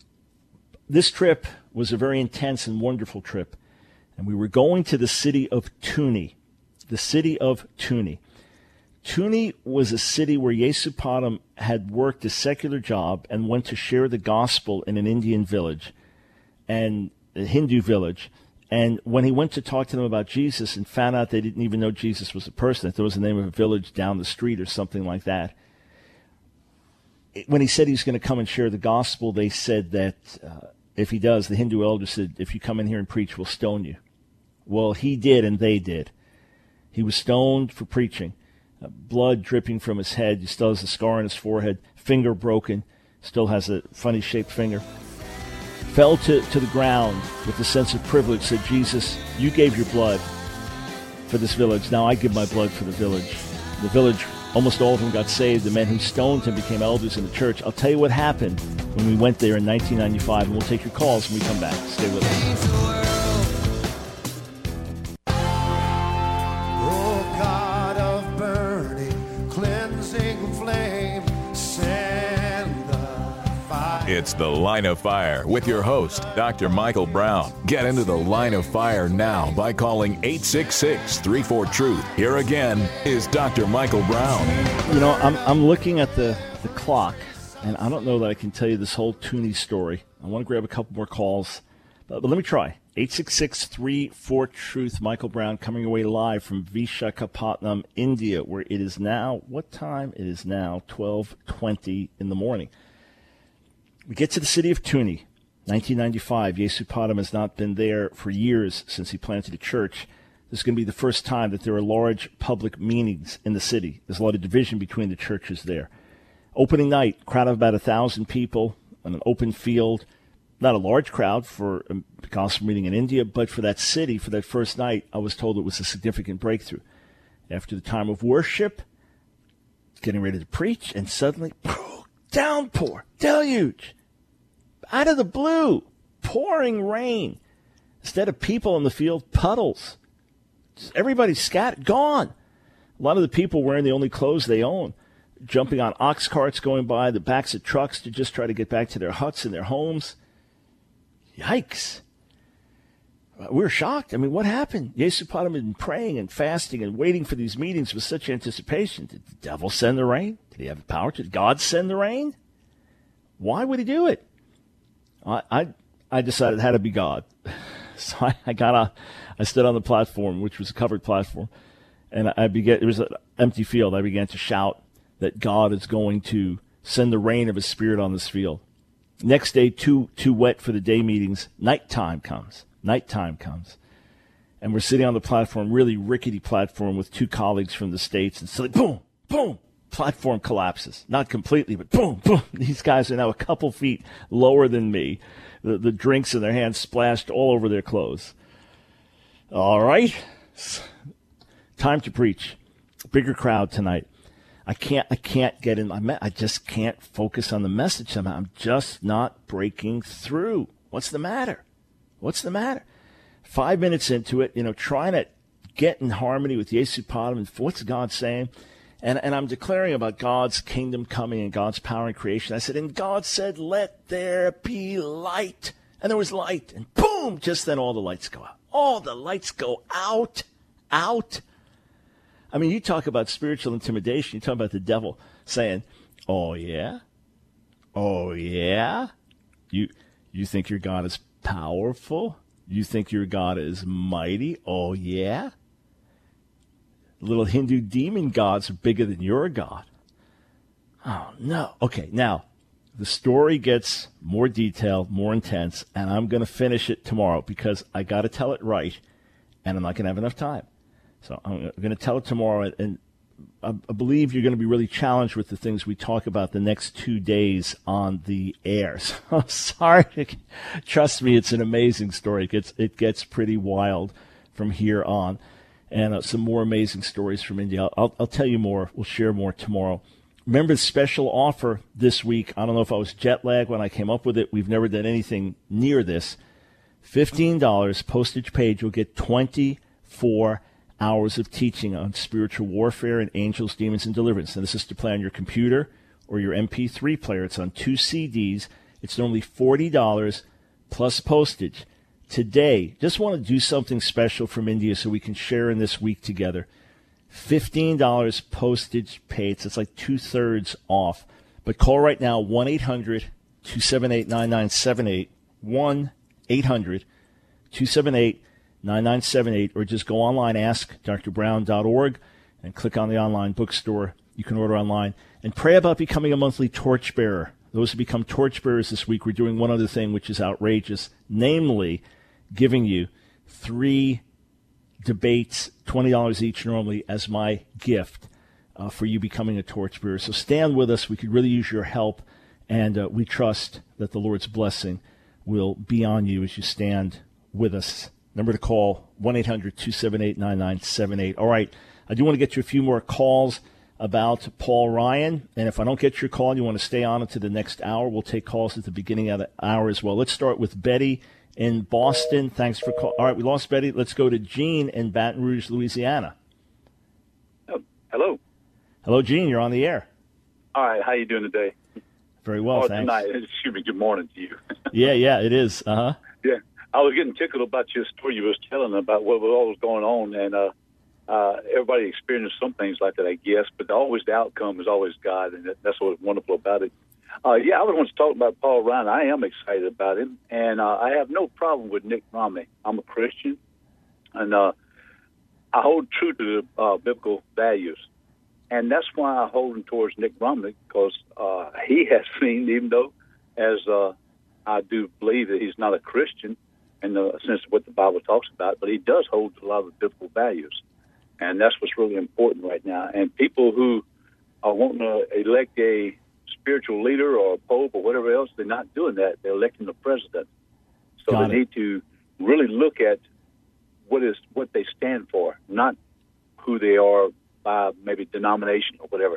this trip was a very intense and wonderful trip. And we were going to the city of Tuni, the city of Tuni. Tuni was a city where Yesupadam had worked a secular job and went to share the gospel in an Indian village and a Hindu village. And when he went to talk to them about Jesus and found out they didn't even know Jesus was a person, that there was the name of a village down the street or something like that, when he said he was going to come and share the gospel, they said that uh, if he does, the Hindu elder said, if you come in here and preach, we'll stone you. Well, he did, and they did. He was stoned for preaching. Uh, blood dripping from his head. He still has a scar on his forehead. Finger broken. Still has a funny-shaped finger. Fell to, to the ground with a sense of privilege, said, Jesus, you gave your blood for this village. Now I give my blood for the village. The village, almost all of them got saved. The men who stoned him became elders in the church. I'll tell you what happened when we went there in nineteen ninety-five, and we'll take your calls when we come back. Stay with us. It's The Line of Fire with your host, Doctor Michael Brown. Get into the Line of Fire now by calling eight six six, three four, truth. Here again is Doctor Michael Brown. You know, I'm I'm looking at the, the clock, and I don't know that I can tell you this whole Tuni story. I want to grab a couple more calls, but, but let me try. eight six six, three four, truth. Michael Brown coming away live from Vishakhapatnam, India, where it is now, what time? It is now twelve twenty in the morning. We get to the city of Tuni, nineteen ninety-five. Yesupadam has not been there for years since he planted a church. This is going to be the first time that there are large public meetings in the city. There's a lot of division between the churches there. Opening night, crowd of about one thousand people on an open field. Not a large crowd for a gospel meeting in India, but for that city, for that first night, I was told it was a significant breakthrough. After the time of worship, getting ready to preach, and suddenly, downpour, deluge, out of the blue, pouring rain. Instead of people in the field, puddles. Everybody's scattered, gone. A lot of the people wearing the only clothes they own, jumping on ox carts going by the backs of trucks to just try to get back to their huts and their homes. Yikes. We were shocked. I mean, what happened? Yesupadam had been praying and fasting and waiting for these meetings with such anticipation. Did the devil send the rain? Did he have the power? Did God send the rain? Why would he do it? I I, I decided it had to be God. So I, I got a, I stood on the platform, which was a covered platform, and I began, it was an empty field. I began to shout that God is going to send the rain of his spirit on this field. Next day, too, too wet for the day meetings. Nighttime comes. Nighttime comes. And we're sitting on the platform, really rickety platform with two colleagues from the States, and suddenly, boom, boom, platform collapses. Not completely, but boom, boom. These guys are now a couple feet lower than me. The, the drinks in their hands splashed all over their clothes. All right. Time to preach. Bigger crowd tonight. I can't, I can't get in my, me- I just can't focus on the message somehow. I'm just not breaking through. What's the matter? What's the matter? Five minutes into it, you know, trying to get in harmony with Yesupadam and what's God saying? And, and I'm declaring about God's kingdom coming and God's power in creation. I said, and God said, let there be light. And there was light. And boom, just then all the lights go out. All the lights go out, out. I mean, you talk about spiritual intimidation. You talk about the devil saying, oh, yeah? Oh, yeah? You, you think your God is powerful? You think your God is mighty? Oh, yeah? Little Hindu demon gods are bigger than your God. Oh, no. Okay, now, the story gets more detailed, more intense, and I'm going to finish it tomorrow because I got to tell it right, and I'm not going to have enough time. So I'm going to tell it tomorrow, and I believe you're going to be really challenged with the things we talk about the next two days on the air. So I'm sorry. Trust me, it's an amazing story. It gets, it gets pretty wild from here on. And uh, some more amazing stories from India. I'll, I'll tell you more. We'll share more tomorrow. Remember the special offer this week. I don't know if I was jet lagged when I came up with it. We've never done anything near this. fifteen dollars postage paid. You'll get twenty-four hours of teaching on spiritual warfare and angels, demons, and deliverance. And this is to play on your computer or your M P three player. It's on two C Ds. It's normally forty dollars plus postage. Today, just want to do something special from India so we can share in this week together. fifteen dollars postage paid. So it's like two-thirds off. But call right now, one eight hundred two seven eight nine nine seven eight, one eight hundred two seven eight nine nine seven eight, or just go online, ask dr brown dot org, and click on the online bookstore. You can order online. And pray about becoming a monthly torchbearer. Those who become torchbearers this week, we're doing one other thing which is outrageous, namely giving you three debates, twenty dollars each normally, as my gift uh, for you becoming a torchbearer. So stand with us. We could really use your help, and uh, we trust that the Lord's blessing will be on you as you stand with us. Number to call, one eight hundred two seven eight nine nine seven eight. All right, I do want to get you a few more calls about Paul Ryan, and if I don't get your call and you want to stay on into the next hour, we'll take calls at the beginning of the hour as well. Let's start with Betty in Boston. Thanks for calling. All right, we lost Betty. Let's go to Gene in Baton Rouge, Louisiana. Oh, hello. Hello, Gene. You're on the air. All right. How you doing today? Very well, oh, thanks. Tonight. Excuse me. Good morning to you. yeah, yeah, it is. Uh-huh. Yeah. I was getting tickled about your story you was telling about what was all was going on, and uh, uh, everybody experienced some things like that, I guess, but always the outcome is always God, and that's what's wonderful about it. Uh, yeah, I was going to talk about Paul Ryan. I am excited about him, and uh, I have no problem with Mitt Romney. I'm a Christian, and uh, I hold true to the uh, biblical values. And that's why I hold him towards Mitt Romney, because uh, he has seen, even though as uh, I do believe that he's not a Christian in the sense of what the Bible talks about, but he does hold a lot of biblical values. And that's what's really important right now. And people who are wanting to elect a spiritual leader or a pope or whatever else, they're not doing that. They're electing the president. So Got they it. need to really look at what is what they stand for, not who they are by maybe denomination or whatever.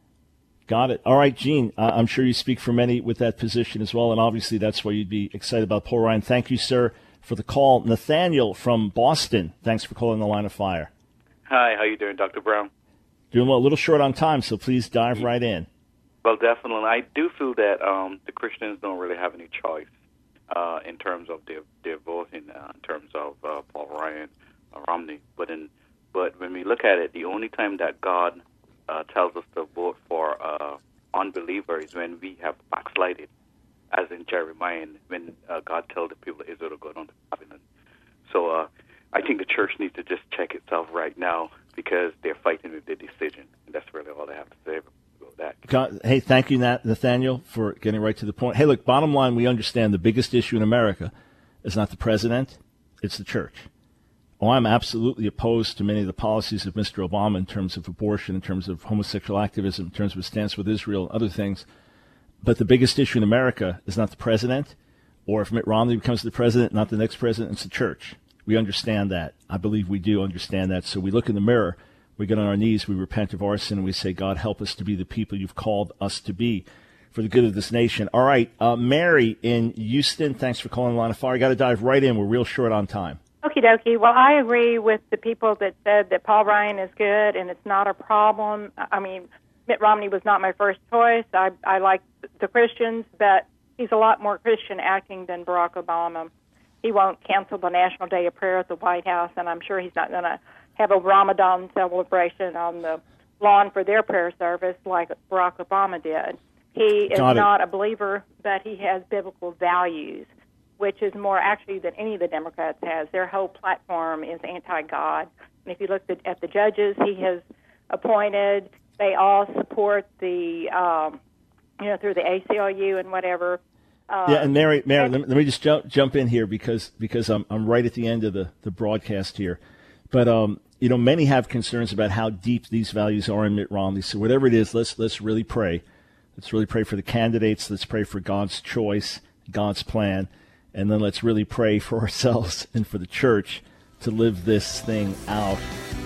Got it. All right, Gene, uh, I'm sure you speak for many with that position as well, and obviously that's why you'd be excited about Paul Ryan. Thank you, sir, for the call. Nathaniel from Boston, thanks for calling the Line of Fire. Hi, how you doing, Doctor Brown? Doing well, a little short on time, so please dive right in. Well, definitely. I do feel that um, the Christians don't really have any choice uh, in terms of their, their voting, uh, in terms of uh, Paul Ryan or Romney. But in But when we look at it, the only time that God uh, tells us to vote for uh, unbelievers is when we have backslided, as in Jeremiah, when uh, God told the people of Israel to go down to Babylon. So uh, I think the church needs to just check itself right now, because they're fighting with their decision. And that's really all I have to say about that. God, hey, thank you, Nat, Nathaniel, for getting right to the point. Hey, look, bottom line, we understand the biggest issue in America is not the president, it's the church. Oh, I'm absolutely opposed to many of the policies of Mister Obama in terms of abortion, in terms of homosexual activism, in terms of his stance with Israel, other things. But the biggest issue in America is not the president, or if Mitt Romney becomes the president, not the next president, it's the church. We understand that. I believe we do understand that. So we look in the mirror, we get on our knees, we repent of our sin, and we say, God, help us to be the people you've called us to be for the good of this nation. All right, uh, Mary in Houston, thanks for calling the Line of Fire. Got to dive right in. We're real short on time. Okie dokie. Well, I agree with the people that said that Paul Ryan is good and it's not a problem. I mean, Mitt Romney was not my first choice. I, I like the Christians, but he's a lot more Christian acting than Barack Obama. He won't cancel the National Day of Prayer at the White House, and I'm sure he's not going to have a Ramadan celebration on the lawn for their prayer service like Barack Obama did. He is not a believer, but he has biblical values, which is more actually than any of the Democrats has. Their whole platform is anti-God. And if you look at, at the judges he has appointed, they all support the, um, you know, through the A C L U and whatever. Um, yeah, and Mary, Mary, and, let, me, let me just jump jump in here because because I'm I'm right at the end of the, the broadcast here. But um, you know, many have concerns about how deep these values are in Mitt Romney. So whatever it is, let's let's really pray. Let's really pray for the candidates. Let's pray for God's choice, God's plan. And then let's really pray for ourselves and for the church to live this thing out.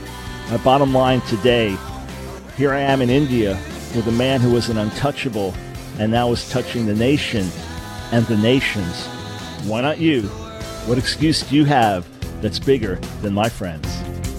My bottom line today, here I am in India with a man who was an untouchable and now is touching the nation and the nations. Why not you? What excuse do you have that's bigger than my friends?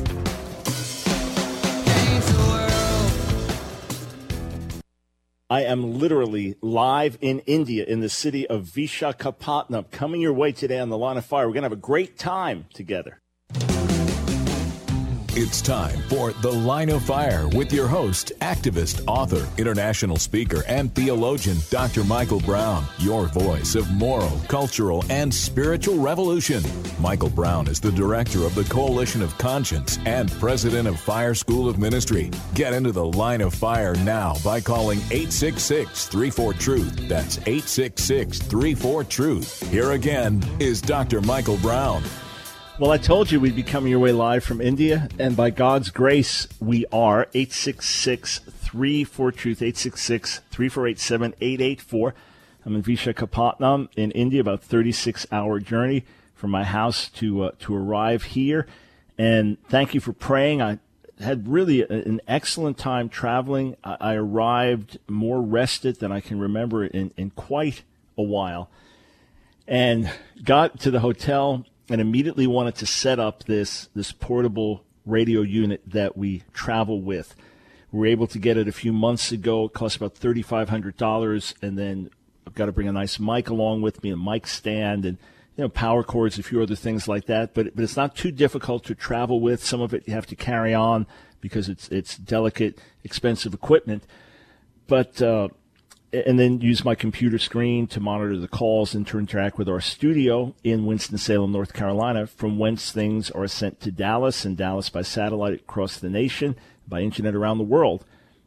I am literally live in India in the city of Vishakhapatnam, coming your way today on the Line of Fire. We're going to have a great time together. It's time for The Line of Fire with your host, activist, author, international speaker, and theologian, Doctor Michael Brown, your voice of moral, cultural, and spiritual revolution. Michael Brown is the director of the Coalition of Conscience and president of Fire School of Ministry. Get into The Line of Fire now by calling eight six six, three four, truth. That's eight six six, three four, truth. Here again is Doctor Michael Brown. Well, I told you we'd be coming your way live from India, and by God's grace, we are. eight six six, three four, truth, eight six six, three four eight, seven eight eight four. I'm in Vishakhapatnam in India, about thirty-six hour journey from my house to uh, to arrive here. And thank you for praying. I had really a, an excellent time traveling. I, I arrived more rested than I can remember in, in quite a while, and got to the hotel and immediately wanted to set up this this portable radio unit that we travel with. We were able to get it a few months ago. It cost about three thousand five hundred dollars, and then I've got to bring a nice mic along with me, a mic stand, and you know, power cords, a few other things like that. But but it's not too difficult to travel with. Some of it you have to carry on because it's it's delicate, expensive equipment. But uh, and then use my computer screen to monitor the calls and to interact with our studio in Winston-Salem, North Carolina, from whence things are sent to Dallas, and Dallas by satellite across the nation, by internet around the world.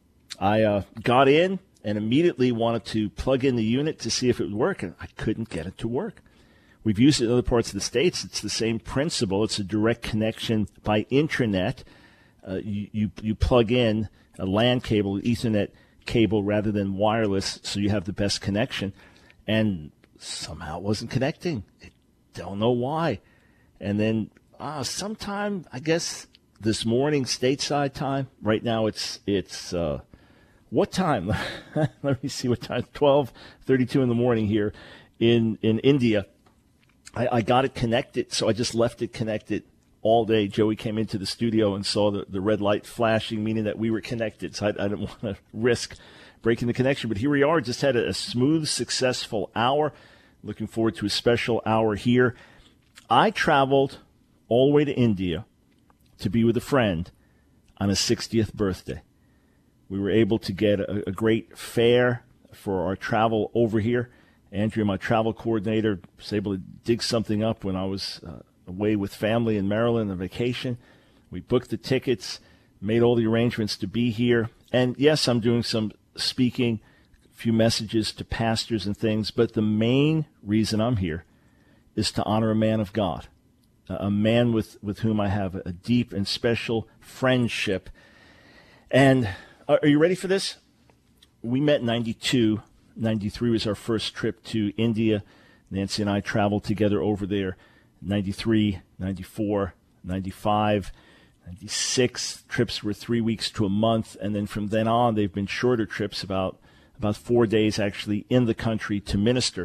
I uh, got in and immediately wanted to plug in the unit to see if it would work, and I couldn't get it to work. We've used it in other parts of the States. It's the same principle. It's a direct connection by intranet. Uh, you, you, you plug in a LAN cable, Ethernet cable rather than wireless, so you have the best connection, and somehow it wasn't connecting. I don't know why. And then uh, sometime, I guess this morning, stateside time, right now it's it's uh, what time? Let me see what time. twelve thirty-two in the morning here in in India. I, I got it connected, so I just left it connected all day. Joey came into the studio and saw the, the red light flashing, meaning that we were connected. So I, I didn't want to risk breaking the connection. But here we are. Just had a, a smooth, successful hour. Looking forward to a special hour here. I traveled all the way to India to be with a friend on his sixtieth birthday. We were able to get a, a great fare for our travel over here. Andrea, my travel coordinator, was able to dig something up when I was uh, away with family in Maryland on vacation. We booked the tickets, made all the arrangements to be here. And yes, I'm doing some speaking, a few messages to pastors and things, but the main reason I'm here is to honor a man of God, a man with, with whom I have a deep and special friendship. And are you ready for this? We met in ninety-two. ninety-three was our first trip to India. Nancy and I traveled together over there. ninety-three, ninety-four, ninety-five, ninety-six trips were three weeks to a month, and then from then on they've been shorter trips, about about four days actually in the country to minister.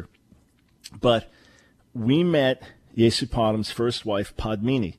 But we met Yesupadam's first wife, Padmini,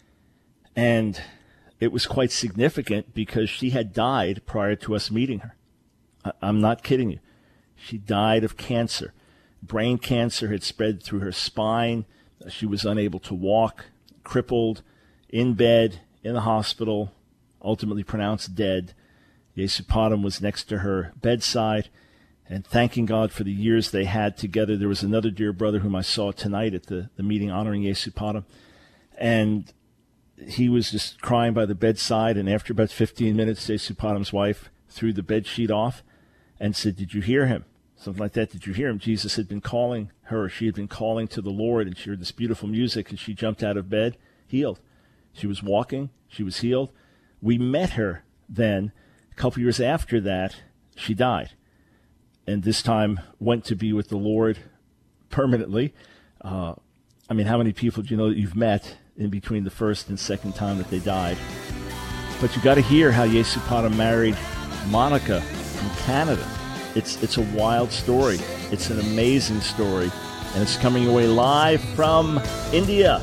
and it was quite significant because she had died prior to us meeting her. I- I'm not kidding you. She died of cancer. Brain cancer had spread through her spine. She was unable to walk, crippled, in bed, in the hospital, ultimately pronounced dead. Yesupadam was next to her bedside, and thanking God for the years they had together. There was another dear brother whom I saw tonight at the, the meeting honoring Yesupadam, and he was just crying by the bedside, and after about fifteen minutes, Yesupadam's wife threw the bedsheet off and said, "Did you hear him?" Something like that. "Did you hear him?" Jesus had been calling her. She had been calling to the Lord, and she heard this beautiful music, and she jumped out of bed, healed. She was walking. She was healed. We met her then. A couple years after that, she died, and this time went to be with the Lord permanently. Uh, I mean, how many people do you know that you've met in between the first and second time that they died? But you got to hear how Yesupadam married Monica from Canada. It's it's a wild story. It's an amazing story, and it's coming your way live from India.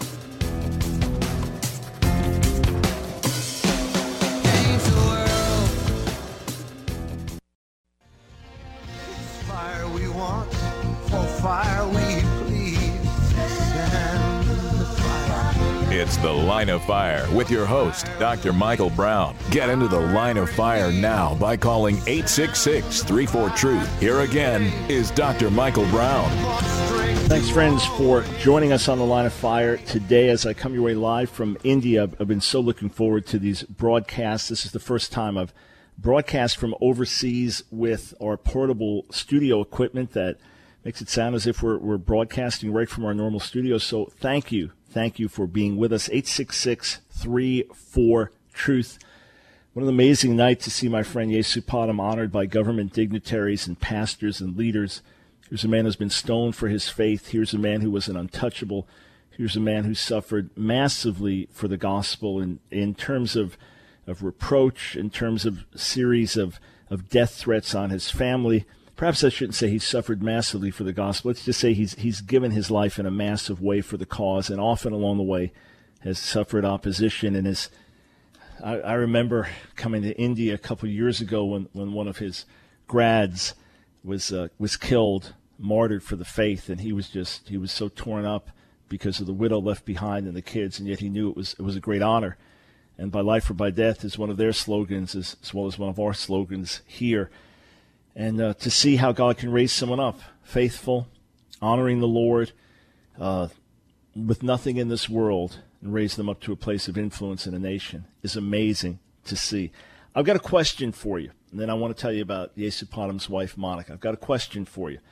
Fire we want, for fire we please. Send the fire. It's The Line of Fire with your host, Doctor Michael Brown. Get into the Line of Fire now by calling eight six six, three four, TRUTH. Here again is Doctor Michael Brown. Thanks, friends, for joining us on The Line of Fire today as I come your way live from India. I've been so looking forward to these broadcasts. This is the first time I've broadcast from overseas with our portable studio equipment that makes it sound as if we're, we're broadcasting right from our normal studio. So thank you. Thank you for being with us. eight six six, three four, TRUTH. What an amazing night to see my friend Yesupadam honored by government dignitaries and pastors and leaders. Here's a man who's been stoned for his faith. Here's a man who was an untouchable. Here's a man who suffered massively for the gospel in, in terms of, of reproach, in terms of series of, of death threats on his family. Perhaps I shouldn't say he suffered massively for the gospel. Let's just say he's he's given his life in a massive way for the cause, and often along the way has suffered opposition. And his, I, I remember coming to India a couple of years ago when, when one of his grads was uh, was killed, martyred for the faith, and he was just he was so torn up because of the widow left behind and the kids, and yet he knew it was it was a great honor. And by life or by death is one of their slogans, as, as well as one of our slogans here. And uh, to see how God can raise someone up, faithful, honoring the Lord, uh, with nothing in this world, and raise them up to a place of influence in a nation is amazing to see. I've got a question for you, and then I want to tell you about Yesupadam's wife, Monica. I've got a question for you.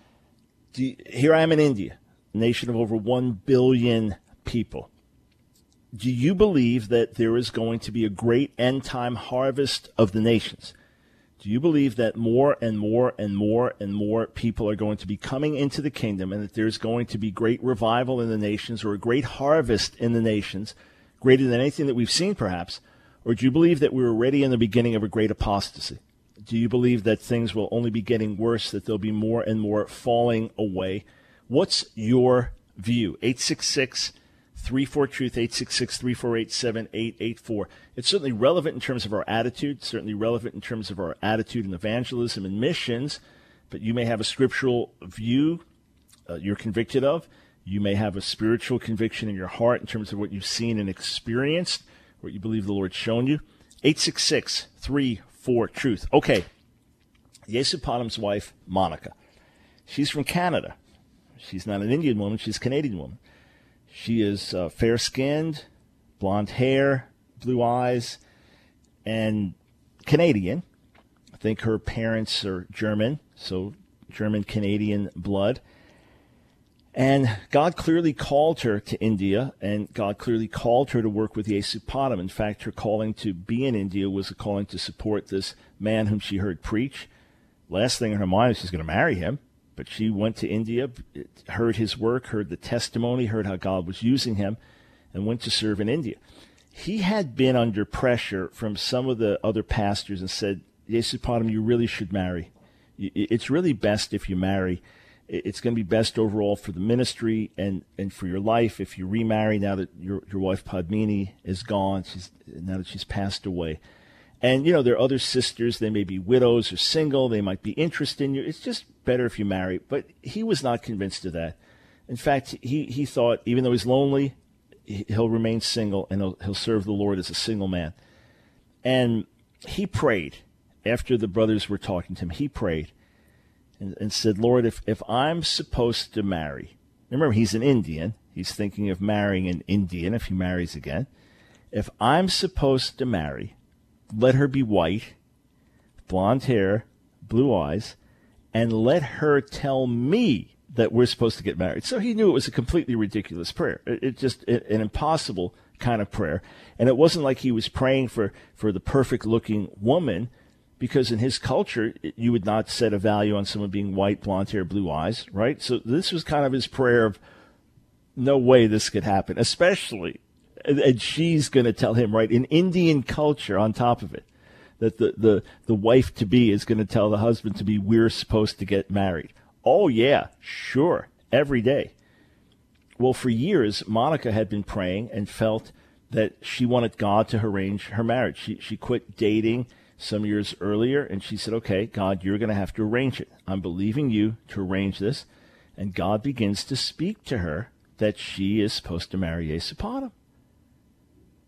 Do you. Here I am in India, a nation of over one billion people. Do you believe that there is going to be a great end-time harvest of the nations? Do you believe that more and more and more and more people are going to be coming into the kingdom, and that there's going to be great revival in the nations, or a great harvest in the nations, greater than anything that we've seen perhaps? Or do you believe that we're already in the beginning of a great apostasy? Do you believe that things will only be getting worse, that there'll be more and more falling away? What's your view? eight six six, three four, TRUTH, eight six six, three four eight, seven eight eight four. It's certainly relevant in terms of our attitude, certainly relevant in terms of our attitude in evangelism and missions, but you may have a scriptural view uh, you're convicted of. You may have a spiritual conviction in your heart in terms of what you've seen and experienced, what you believe the Lord's shown you. eight six six, three four, TRUTH. Okay, Yesupadam's wife, Monica. She's from Canada. She's not an Indian woman, she's a Canadian woman. She is uh, fair-skinned, blonde hair, blue eyes, and Canadian. I think her parents are German, so German-Canadian blood. And God clearly called her to India, and God clearly called her to work with Yesupadam. In fact, her calling to be in India was a calling to support this man whom she heard preach. Last thing in her mind is she's going to marry him. But she went to India, heard his work, heard the testimony, heard how God was using him, and went to serve in India. He had been under pressure from some of the other pastors and said, Yesupadam, you really should marry. It's really best if you marry. It's going to be best overall for the ministry and, and for your life if you remarry now that your your wife Padmini is gone, she's, now that she's passed away. And, you know, there are other sisters, they may be widows or single, they might be interested in you. It's just better if you marry. But he was not convinced of that. In fact, he, he thought, even though he's lonely, he'll remain single and he'll, he'll serve the Lord as a single man. And he prayed, after the brothers were talking to him, he prayed and, and said, Lord, if, if I'm supposed to marry, remember, he's an Indian, he's thinking of marrying an Indian if he marries again. If I'm supposed to marry, let her be white, blonde hair, blue eyes, and let her tell me that we're supposed to get married. So he knew it was a completely ridiculous prayer. It, it just it, an impossible kind of prayer. And it wasn't like he was praying for, for the perfect-looking woman, because in his culture, you would not set a value on someone being white, blonde hair, blue eyes, right? So this was kind of his prayer of, no way this could happen, especially... And she's going to tell him, right, in Indian culture on top of it, that the, the, the wife-to-be is going to tell the husband-to-be, we're supposed to get married. Oh, yeah, sure, every day. Well, for years, Monica had been praying and felt that she wanted God to arrange her marriage. She, she quit dating some years earlier, and she said, okay, God, you're going to have to arrange it. I'm believing you to arrange this. And God begins to speak to her that she is supposed to marry Yesupadam.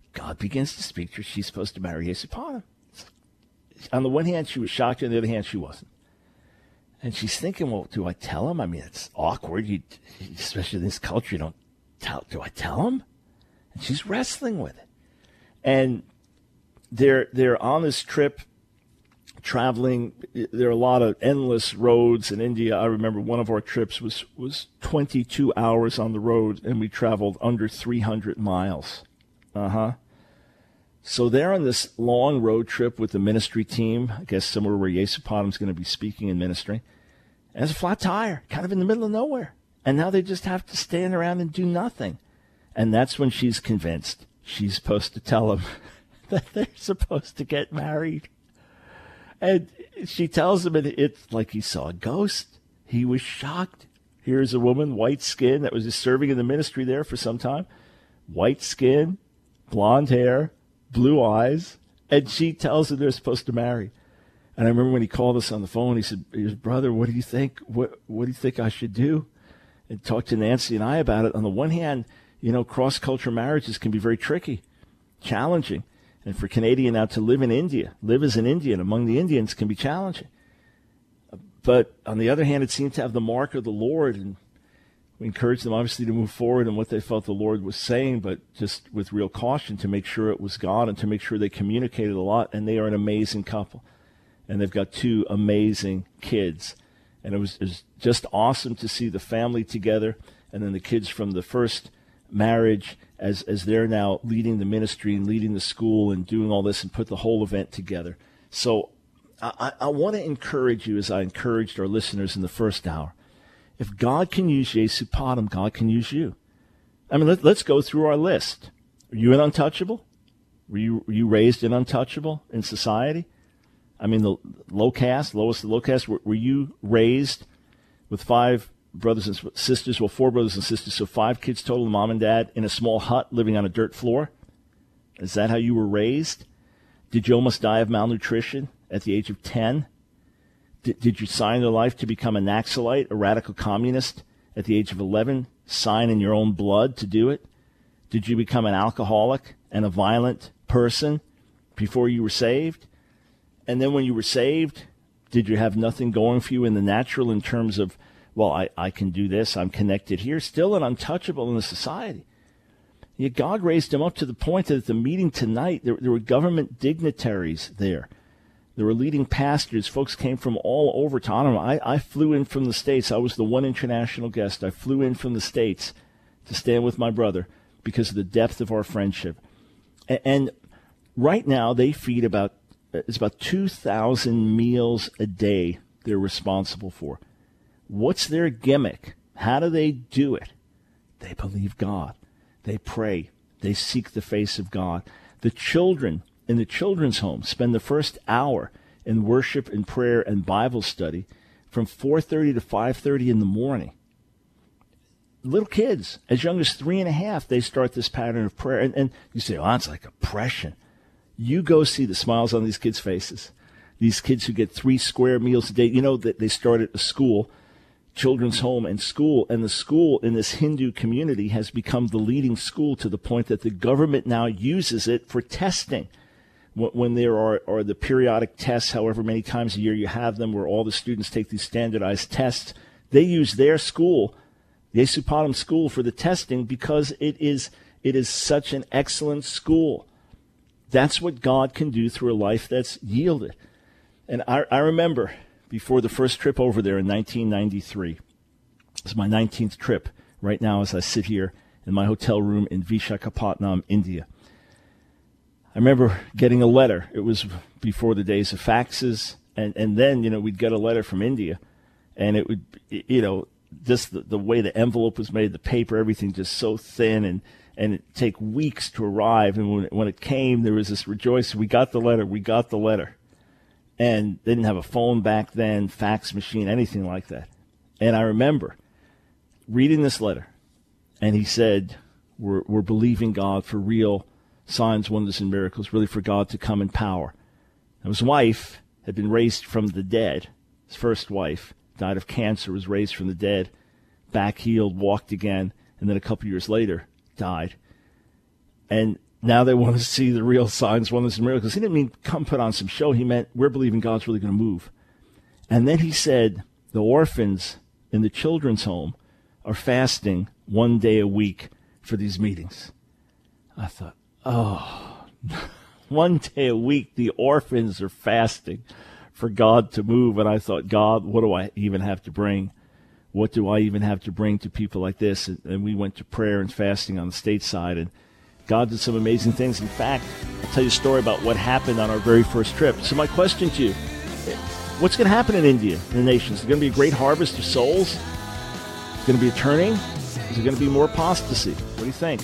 God begins to speak to her. She's supposed to marry Yesupanim. On the one hand, she was shocked. On the other hand, she wasn't. And she's thinking, well, do I tell him? I mean, it's awkward. You, especially in this culture, you don't tell. Do I tell him? And she's wrestling with it. And they're they're on this trip, traveling. There are a lot of endless roads in India. I remember one of our trips was, was twenty-two hours on the road, and we traveled under three hundred miles. Uh-huh. So they're on this long road trip with the ministry team, I guess somewhere where Yesupanim's going to be speaking and ministering. And there's a flat tire, kind of in the middle of nowhere. And now they just have to stand around and do nothing. And that's when she's convinced she's supposed to tell him that they're supposed to get married. And she tells him, and it's like he saw a ghost. He was shocked. Here's a woman, white skin, that was just serving in the ministry there for some time. White skin, blonde hair, blue eyes, and she tells him they're supposed to marry. And I remember when he called us on the phone, he said, brother, what do you think? What what do you think I should do? And talked to Nancy and I about it. On the one hand, you know, cross-cultural marriages can be very tricky, challenging. And for Canadian now to live in India, live as an Indian among the Indians can be challenging. But on the other hand, it seemed to have the mark of the Lord, and we encouraged them, obviously, to move forward in what they felt the Lord was saying, but just with real caution to make sure it was God and to make sure they communicated a lot. And they are an amazing couple. And they've got two amazing kids. And it was, it was just awesome to see the family together, and then the kids from the first marriage as, as they're now leading the ministry and leading the school and doing all this and put the whole event together. So I, I want to encourage you, as I encouraged our listeners in the first hour. If God can use Yesupanim, God can use you. I mean, let, let's go through our list. Are you an untouchable? Were you, were you raised an untouchable in society? I mean, the low caste, lowest of the low caste, were, were you raised with five brothers and sisters, well, four brothers and sisters, so five kids total, mom and dad, in a small hut living on a dirt floor? Is that how you were raised? Did you almost die of malnutrition at the age of ten? Did, did you sign your life to become a Naxalite, a radical communist, at the age of eleven, sign in your own blood to do it? Did you become an alcoholic and a violent person before you were saved? And then when you were saved, did you have nothing going for you in the natural in terms of, well, I, I can do this, I'm connected here, still an untouchable in the society? Yet God raised him up to the point that at the meeting tonight, there, there were government dignitaries there. There were leading pastors. Folks came from all over to honor him. I, I flew in from the States. I was the one international guest. I flew in from the States to stand with my brother because of the depth of our friendship. And, and right now, they feed about, it's about two thousand meals a day they're responsible for. What's their gimmick? How do they do it? They believe God. They pray. They seek the face of God. The children in the children's home spend the first hour in worship and prayer and Bible study from four thirty to five thirty in the morning. Little kids, as young as three and a half, they start this pattern of prayer. And, and you say, oh, that's like oppression. You go see the smiles on these kids' faces. These kids who get three square meals a day. You know that they start at a school, children's home and school, and the school in this Hindu community has become the leading school to the point that the government now uses it for testing. When there are, are the periodic tests, however many times a year you have them, where all the students take these standardized tests, they use their school, the Yesupanim school, for the testing because it is it is such an excellent school. That's what God can do through a life that's yielded. And I, I remember before the first trip over there in nineteen ninety-three, it's my nineteenth trip right now as I sit here in my hotel room in Visakhapatnam, India. I remember getting a letter. It was before the days of faxes. And, and then, you know, we'd get a letter from India. And it would, you know, just the, the way the envelope was made, the paper, everything just so thin. And, and it'd take weeks to arrive. And when it, when it came, there was this rejoicing. We got the letter. We got the letter. And they didn't have a phone back then, fax machine, anything like that. And I remember reading this letter. And he said, we're, we're believing God for real signs, wonders, and miracles, really for God to come in power. Now, his wife had been raised from the dead. His first wife died of cancer, was raised from the dead, back healed, walked again, and then a couple years later died. And now they want to see the real signs, wonders, and miracles. He didn't mean come put on some show. He meant we're believing God's really going to move. And then he said the orphans in the children's home are fasting one day a week for these meetings. I thought, oh, one day a week the orphans are fasting for God to move. And I thought, God, what do I even have to bring? What do I even have to bring to people like this? And, and we went to prayer and fasting on the state side, and God did some amazing things. In fact, I'll tell you a story about what happened on our very first trip. So my question to you, what's going to happen in India, in the nations? Is there going to be a great harvest of souls? Is it going to be a turning? Is it going to be more apostasy? What do you think?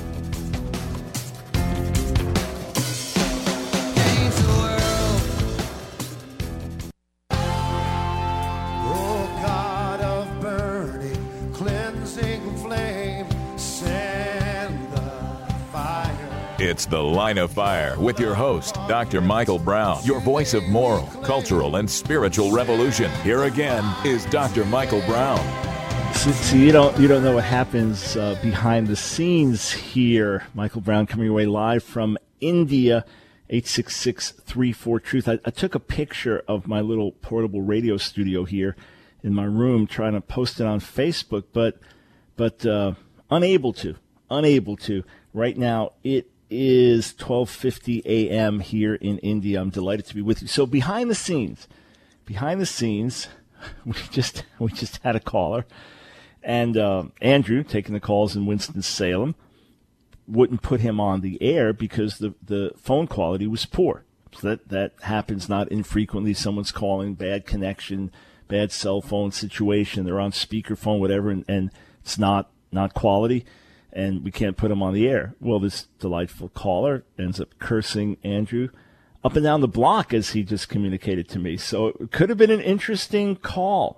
It's The Line of Fire with your host, Doctor Michael Brown, your voice of moral, cultural, and spiritual revolution. Here again is Doctor Michael Brown. See, see you don't you don't know what happens uh, behind the scenes here. Michael Brown coming your way live from India, eight six six, three four, truth. I, I took a picture of my little portable radio studio here in my room, trying to post it on Facebook, but but uh, unable to, unable to. Right now, it is twelve fifty a.m. here in India. I'm delighted to be with you. So behind the scenes, behind the scenes, we just we just had a caller, and uh, Andrew, taking the calls in Winston-Salem, wouldn't put him on the air because the, the phone quality was poor. So that, that happens not infrequently. Someone's calling, bad connection, bad cell phone situation. They're on speakerphone, whatever, and, and it's not not quality. And we can't put him on the air. Well, this delightful caller ends up cursing Andrew up and down the block, as he just communicated to me. So it could have been an interesting call.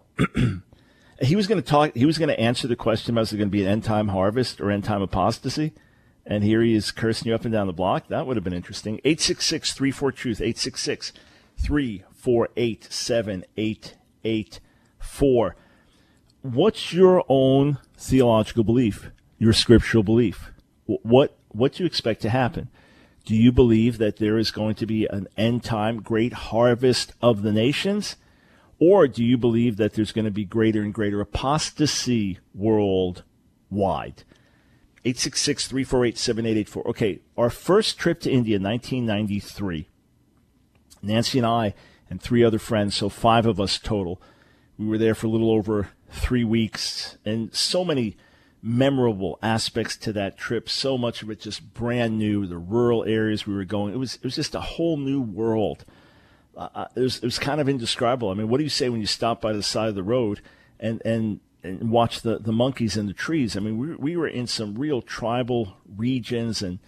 He was going to talk. He was going to answer the question: was it going to be an end-time harvest or end-time apostasy? And here he is cursing you up and down the block. That would have been interesting. eight six six, three four, truth. eight six six, three four eight, seven eight eight four. What's your own theological belief? Your scriptural belief. What what do you expect to happen? Do you believe that there is going to be an end-time great harvest of the nations? Or do you believe that there's going to be greater and greater apostasy worldwide? eight six six, three four eight, seven eight eight four. Okay, our first trip to India, nineteen ninety-three. Nancy and I and three other friends, so five of us total. We were there for a little over three weeks, and so many memorable aspects to that trip. So much of it just brand new. The rural areas we were going, it was it was just a whole new world. Uh, it was it was kind of indescribable. I mean, what do you say when you stop by the side of the road and and, and watch the, the monkeys in the trees? I mean, we we were in some real tribal regions, and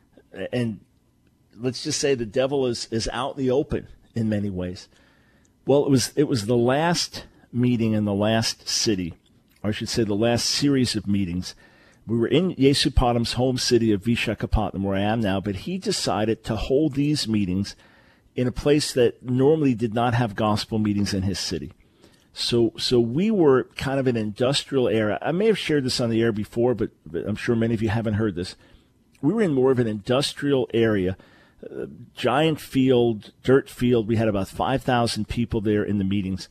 and let's just say the devil is is out in the open in many ways. Well, it was it was the last meeting in the last city, or I should say the last series of meetings. We were in Yesupadam's home city of Vishakhapatnam, where I am now, but he decided to hold these meetings in a place that normally did not have gospel meetings in his city. So so we were kind of an industrial area. I may have shared this on the air before, but, but I'm sure many of you haven't heard this. We were in more of an industrial area, a giant field, dirt field. We had about five thousand people there in the meetings.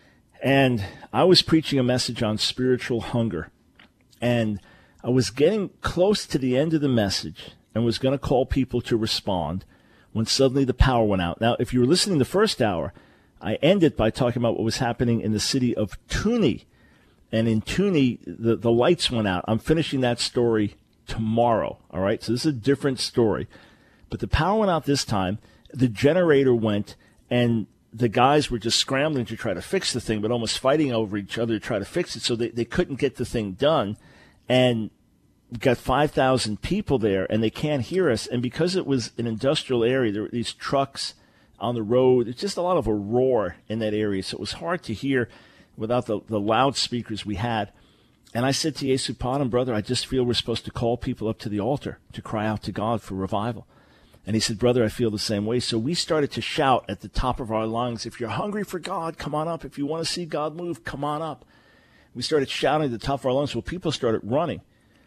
And I was preaching a message on spiritual hunger. And I was getting close to the end of the message and was going to call people to respond when suddenly the power went out. Now, if you were listening the first hour, I ended by talking about what was happening in the city of Tuni. And in Tuni, the, the lights went out. I'm finishing that story tomorrow, all right? So this is a different story. But the power went out this time. The generator went, and the guys were just scrambling to try to fix the thing, but almost fighting over each other to try to fix it, so they, they couldn't get the thing done. And we've got five thousand people there, and they can't hear us. And because it was an industrial area, there were these trucks on the road. It's just a lot of a roar in that area, so it was hard to hear without the, the loudspeakers we had. And I said to Yesupadam, brother, I just feel we're supposed to call people up to the altar to cry out to God for revival. And he said, brother, I feel the same way. So we started to shout at the top of our lungs, if you're hungry for God, come on up. If you want to see God move, come on up. We started shouting at the top of our lungs. Well, people started running.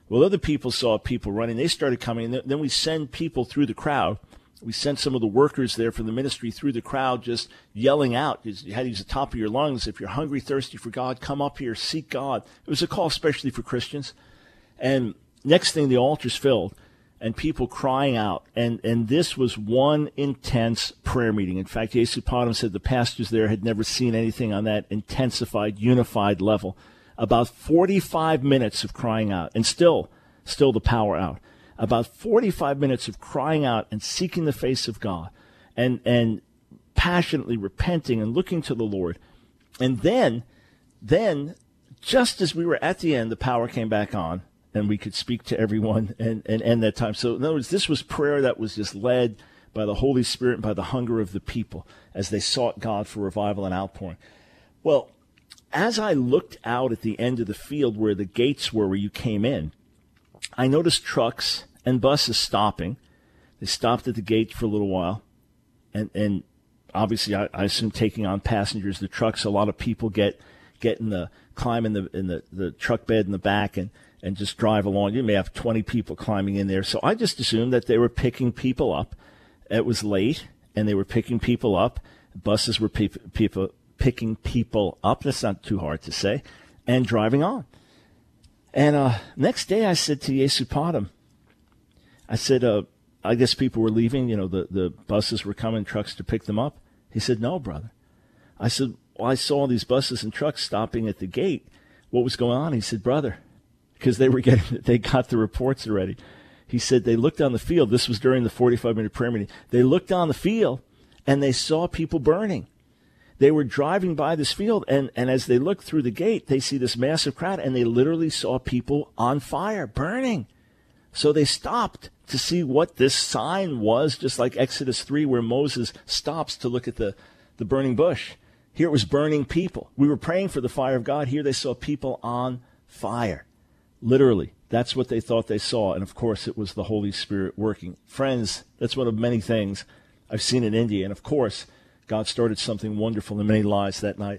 Well, other people saw people running. They started coming. And then we send people through the crowd. We sent some of the workers there from the ministry through the crowd just yelling out. You had to use the top of your lungs. If you're hungry, thirsty for God, come up here, seek God. It was a call especially for Christians. And next thing, the altars filled and people crying out. And, and this was one intense prayer meeting. In fact, Yesu Padam said the pastors there had never seen anything on that intensified, unified level. About forty-five minutes of crying out, and still, still the power out. About forty-five minutes of crying out and seeking the face of God and, and passionately repenting and looking to the Lord. And then, then, just as we were at the end, the power came back on and we could speak to everyone and, and end that time. So in other words, this was prayer that was just led by the Holy Spirit and by the hunger of the people as they sought God for revival and outpouring. Well, as I looked out at the end of the field where the gates were, where you came in, I noticed trucks and buses stopping. They stopped at the gate for a little while, and and obviously I, I assume taking on passengers. The trucks, a lot of people get get in the climb in the in the, the truck bed in the back and, and just drive along. You may have twenty people climbing in there. So I just assumed that they were picking people up. It was late, and they were picking people up. Buses were pe- people picking people up. That's not too hard to say, and driving on. And uh, next day I said to Yesu Padam, I said, uh, I guess people were leaving, you know, the, the buses were coming, trucks to pick them up. He said, no, brother. I said, well, I saw all these buses and trucks stopping at the gate. What was going on? He said, brother, because they were getting, they got the reports already. He said they looked down the field. This was during the forty-five minute prayer meeting. They looked down the field and they saw people burning. They were driving by this field, and, and as they looked through the gate, they see this massive crowd, and they literally saw people on fire, burning. So they stopped to see what this sign was, just like Exodus three, where Moses stops to look at the, the burning bush. Here it was burning people. We were praying for the fire of God. Here they saw people on fire. Literally, that's what they thought they saw, and of course it was the Holy Spirit working. Friends, that's one of many things I've seen in India, and of course, God started something wonderful in many lives that night.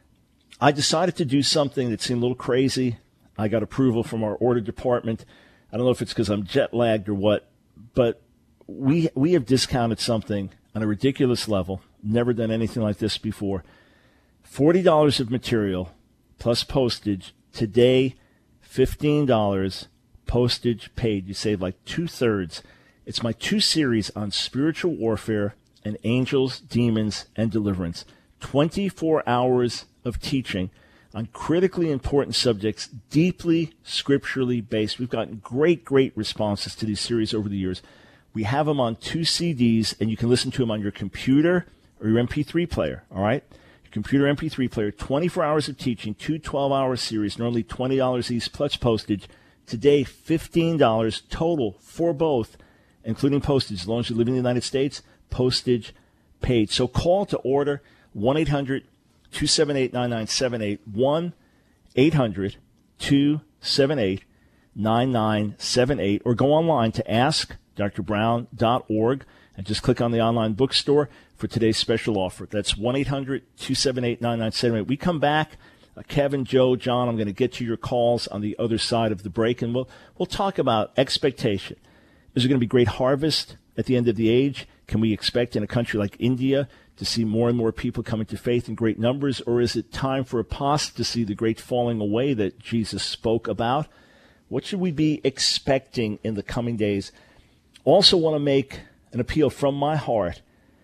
I decided to do something that seemed a little crazy. I got approval from our order department. I don't know if it's because I'm jet lagged or what, but we we have discounted something on a ridiculous level. Never done anything like this before. forty dollars of material plus postage. Today, fifteen dollars, postage paid. You save like two-thirds. It's my two series on spiritual warfare and angels, demons, and deliverance. twenty-four hours of teaching on critically important subjects, deeply scripturally based. We've gotten great, great responses to these series over the years. We have them on two C Ds, and you can listen to them on your computer or your M P three player, all right? Your computer M P three player, twenty-four hours of teaching, two twelve-hour series, normally twenty dollars each plus postage. Today, fifteen dollars total for both, including postage, as long as you live in the United States. Postage paid. So call to order one eight hundred two seven eight nine nine seven eight, one eight hundred two seven eight nine nine seven eight, or go online to ask dr brown dot org and just click on the online bookstore for today's special offer. That's one eight hundred two seven eight nine nine seven eight. We come back, uh, Kevin, Joe, John, I'm going to get to your calls on the other side of the break, and we'll we'll talk about expectation. Is there going to be great harvest at the end of the age? Can we expect in a country like India to see more and more people coming to faith in great numbers? Or is it time for apostasy, the great falling away that Jesus spoke about? What should we be expecting in the coming days? Also want to make an appeal from my heart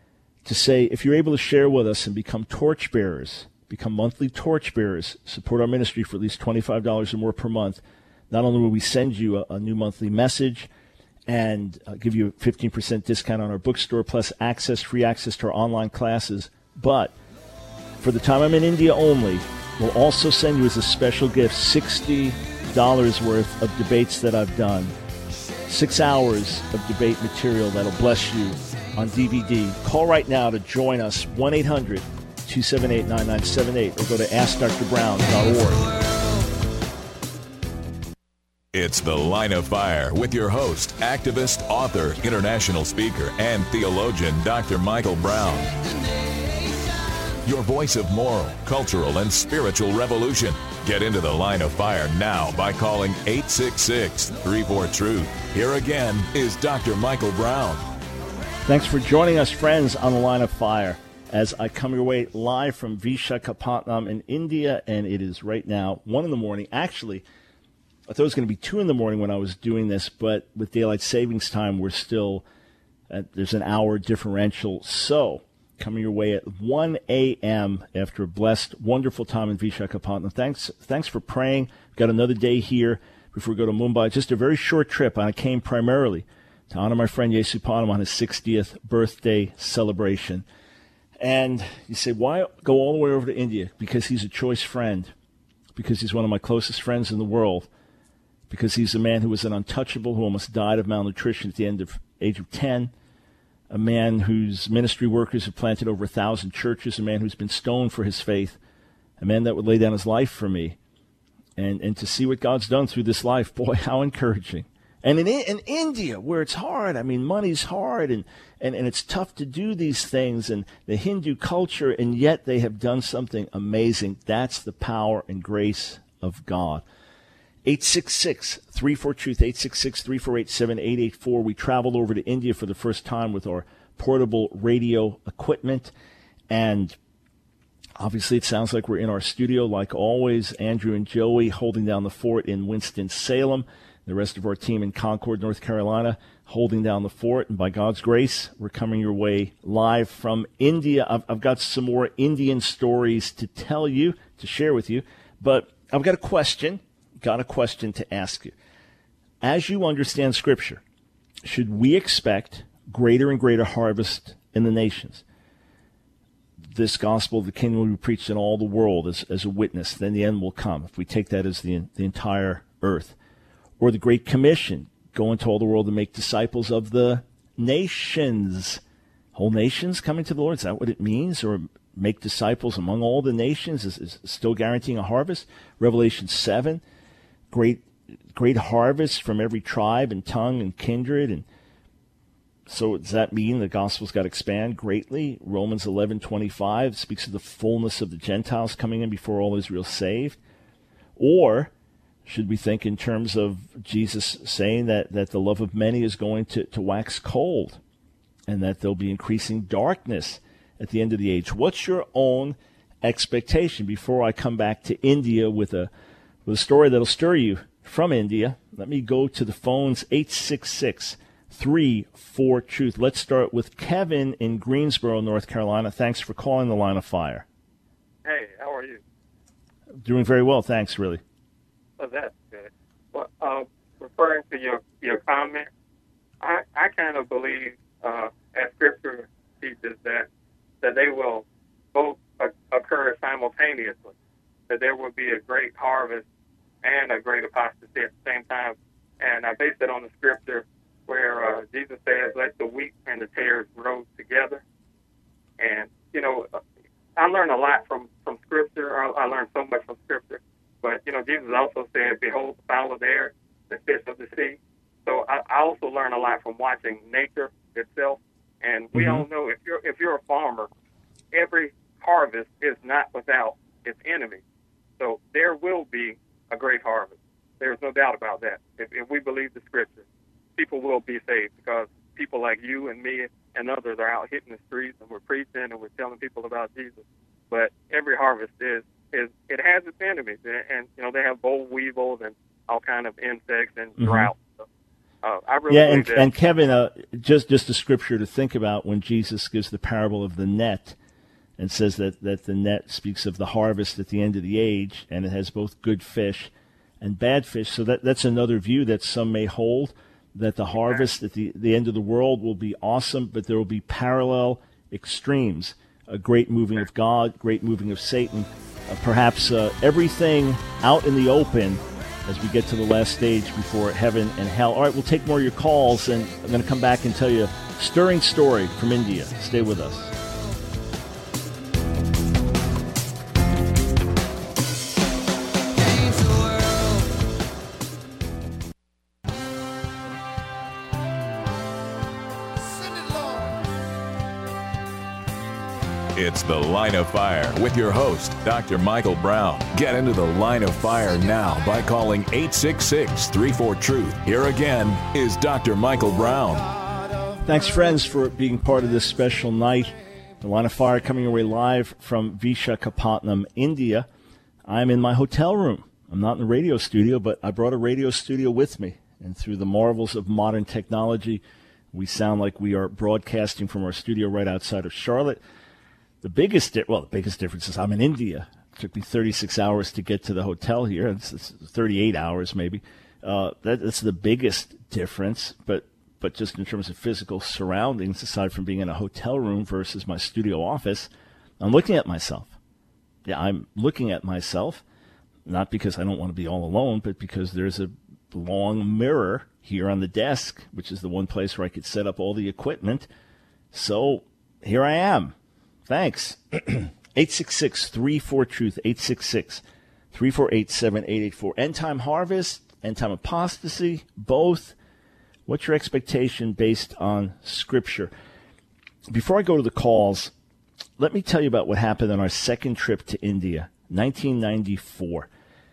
to say, if you're able to share with us and become torchbearers, become monthly torchbearers, support our ministry for at least twenty-five dollars or more per month, not only will we send you a, a new monthly message, and uh, give you a fifteen percent discount on our bookstore, plus access, free access to our online classes. But for the time I'm in India only, we'll also send you as a special gift sixty dollars worth of debates that I've done. Six hours of debate material that'll bless you on D V D. Call right now to join us, one eight hundred two seven eight nine nine seven eight, or go to ask dr brown dot org. It's The Line of Fire with your host, activist, author, international speaker, and theologian, Doctor Michael Brown. Your voice of moral, cultural, and spiritual revolution. Get into the line of fire now by calling eight six six, three four, truth. Here again is Doctor Michael Brown. Thanks for joining us, friends, on the Line of Fire, as I come your way live from Vishakhapatnam in India, and it is right now one in the morning. Actually, I thought it was going to be two in the morning when I was doing this, but with daylight savings time, we're still at, there's an hour differential. So, coming your way at one a.m. after a blessed, wonderful time in Vishakhapatnam. Thanks, thanks for praying. We've got another day here before we go to Mumbai. Just a very short trip, and I came primarily to honor my friend Yesupanam on his sixtieth birthday celebration. And you say, why go all the way over to India? Because he's a choice friend, because he's one of my closest friends in the world, because he's a man who was an untouchable, who almost died of malnutrition at the end of age of ten, a man whose ministry workers have planted over a thousand churches, a man who's been stoned for his faith, a man that would lay down his life for me. And and to see what God's done through this life, boy, how encouraging. And in in India, where it's hard, I mean, money's hard, and, and, and it's tough to do these things, and the Hindu culture, and yet they have done something amazing. That's the power and grace of God. eight six six, three four, truth, eight six six, three four eight, seven eight eight four. We traveled over to India for the first time with our portable radio equipment, and obviously it sounds like we're in our studio like always. Andrew and Joey holding down the fort in Winston-Salem. The rest of our team in Concord, North Carolina, holding down the fort. And by God's grace, we're coming your way live from India. I've, I've got some more Indian stories to tell you, to share with you. But I've got a question, got a question to ask you. As you understand Scripture, should we expect greater and greater harvest in the nations? This gospel of the kingdom will be preached in all the world as, as a witness. Then the end will come, if we take that as the, the entire earth. Or the Great Commission, go into all the world and make disciples of the nations. Whole nations coming to the Lord, is that what it means? Or make disciples among all the nations is, is still guaranteeing a harvest? Revelation seven, great great harvest from every tribe and tongue and kindred. And so does that mean the gospel's got to expand greatly? Romans eleven twenty-five speaks of the fullness of the Gentiles coming in before all Israel's saved. Or should we think in terms of Jesus saying that, that the love of many is going to, to wax cold, and that there'll be increasing darkness at the end of the age? What's your own expectation? Before I come back to India with a with a story that'll stir you from India, let me go to the phones, eight six six, three four, truth. Let's start with Kevin in Greensboro, North Carolina. Thanks for calling the Line of Fire. Hey, how are you? Doing very well, thanks, really. Oh, that's good. Well, uh, referring to your, your comment, I, I kind of believe, uh, as Scripture teaches, that that they will both occur simultaneously, that there will be a great harvest and a great apostasy at the same time. And I base it on the Scripture where uh, Jesus says, let the wheat and the tares grow together. And, you know, I learn a lot from, from Scripture. I, I learned so much from Scripture. But, you know, Jesus also said, behold, the fowl of the air, the fish of the sea. So I, I also learn a lot from watching nature itself. And we mm-hmm. all know if you're if you're a farmer, every harvest is not without its enemy. So there will be a great harvest. There's no doubt about that. If, if we believe the Scripture, people will be saved, because people like you and me and others are out hitting the streets, and we're preaching and we're telling people about Jesus. But every harvest is is it has its enemies, and, and you know they have boll weevils and all kind of insects and mm-hmm. drought. So, uh, I really yeah, and, that. and Kevin, uh, just just a scripture to think about when Jesus gives the parable of the net, and says that, that the net speaks of the harvest at the end of the age, and it has both good fish and bad fish. So that that's another view that some may hold, that the harvest at the, the end of the world will be awesome, but there will be parallel extremes, a great moving of God, great moving of Satan, uh, perhaps uh, everything out in the open as we get to the last stage before heaven and hell. All right, we'll take more of your calls, and I'm going to come back and tell you a stirring story from India. Stay with us. It's The Line of Fire with your host, Doctor Michael Brown. Get into the Line of Fire now by calling eight six six, three four, truth. Here again is Doctor Michael Brown. Thanks, friends, for being part of this special night. The Line of Fire coming your way live from Vishakhapatnam, India. I'm in my hotel room. I'm not in the radio studio, but I brought a radio studio with me. And through the marvels of modern technology, we sound like we are broadcasting from our studio right outside of Charlotte. The biggest, di- well, the biggest difference is I'm in India. It took me thirty-six hours to get to the hotel here. It's, it's thirty-eight hours maybe. Uh, that, that's the biggest difference. But but just in terms of physical surroundings, aside from being in a hotel room versus my studio office, I'm looking at myself. Yeah, I'm looking at myself, not because I don't want to be all alone, but because there's a long mirror here on the desk, which is the one place where I could set up all the equipment. So here I am. Thanks. eight six six, three four, truth, eight six six, three four eight, seven eight eight four. End time harvest, end time apostasy, both. What's your expectation based on Scripture? Before I go to the calls, let me tell you about what happened on our second trip to India, nineteen ninety-four.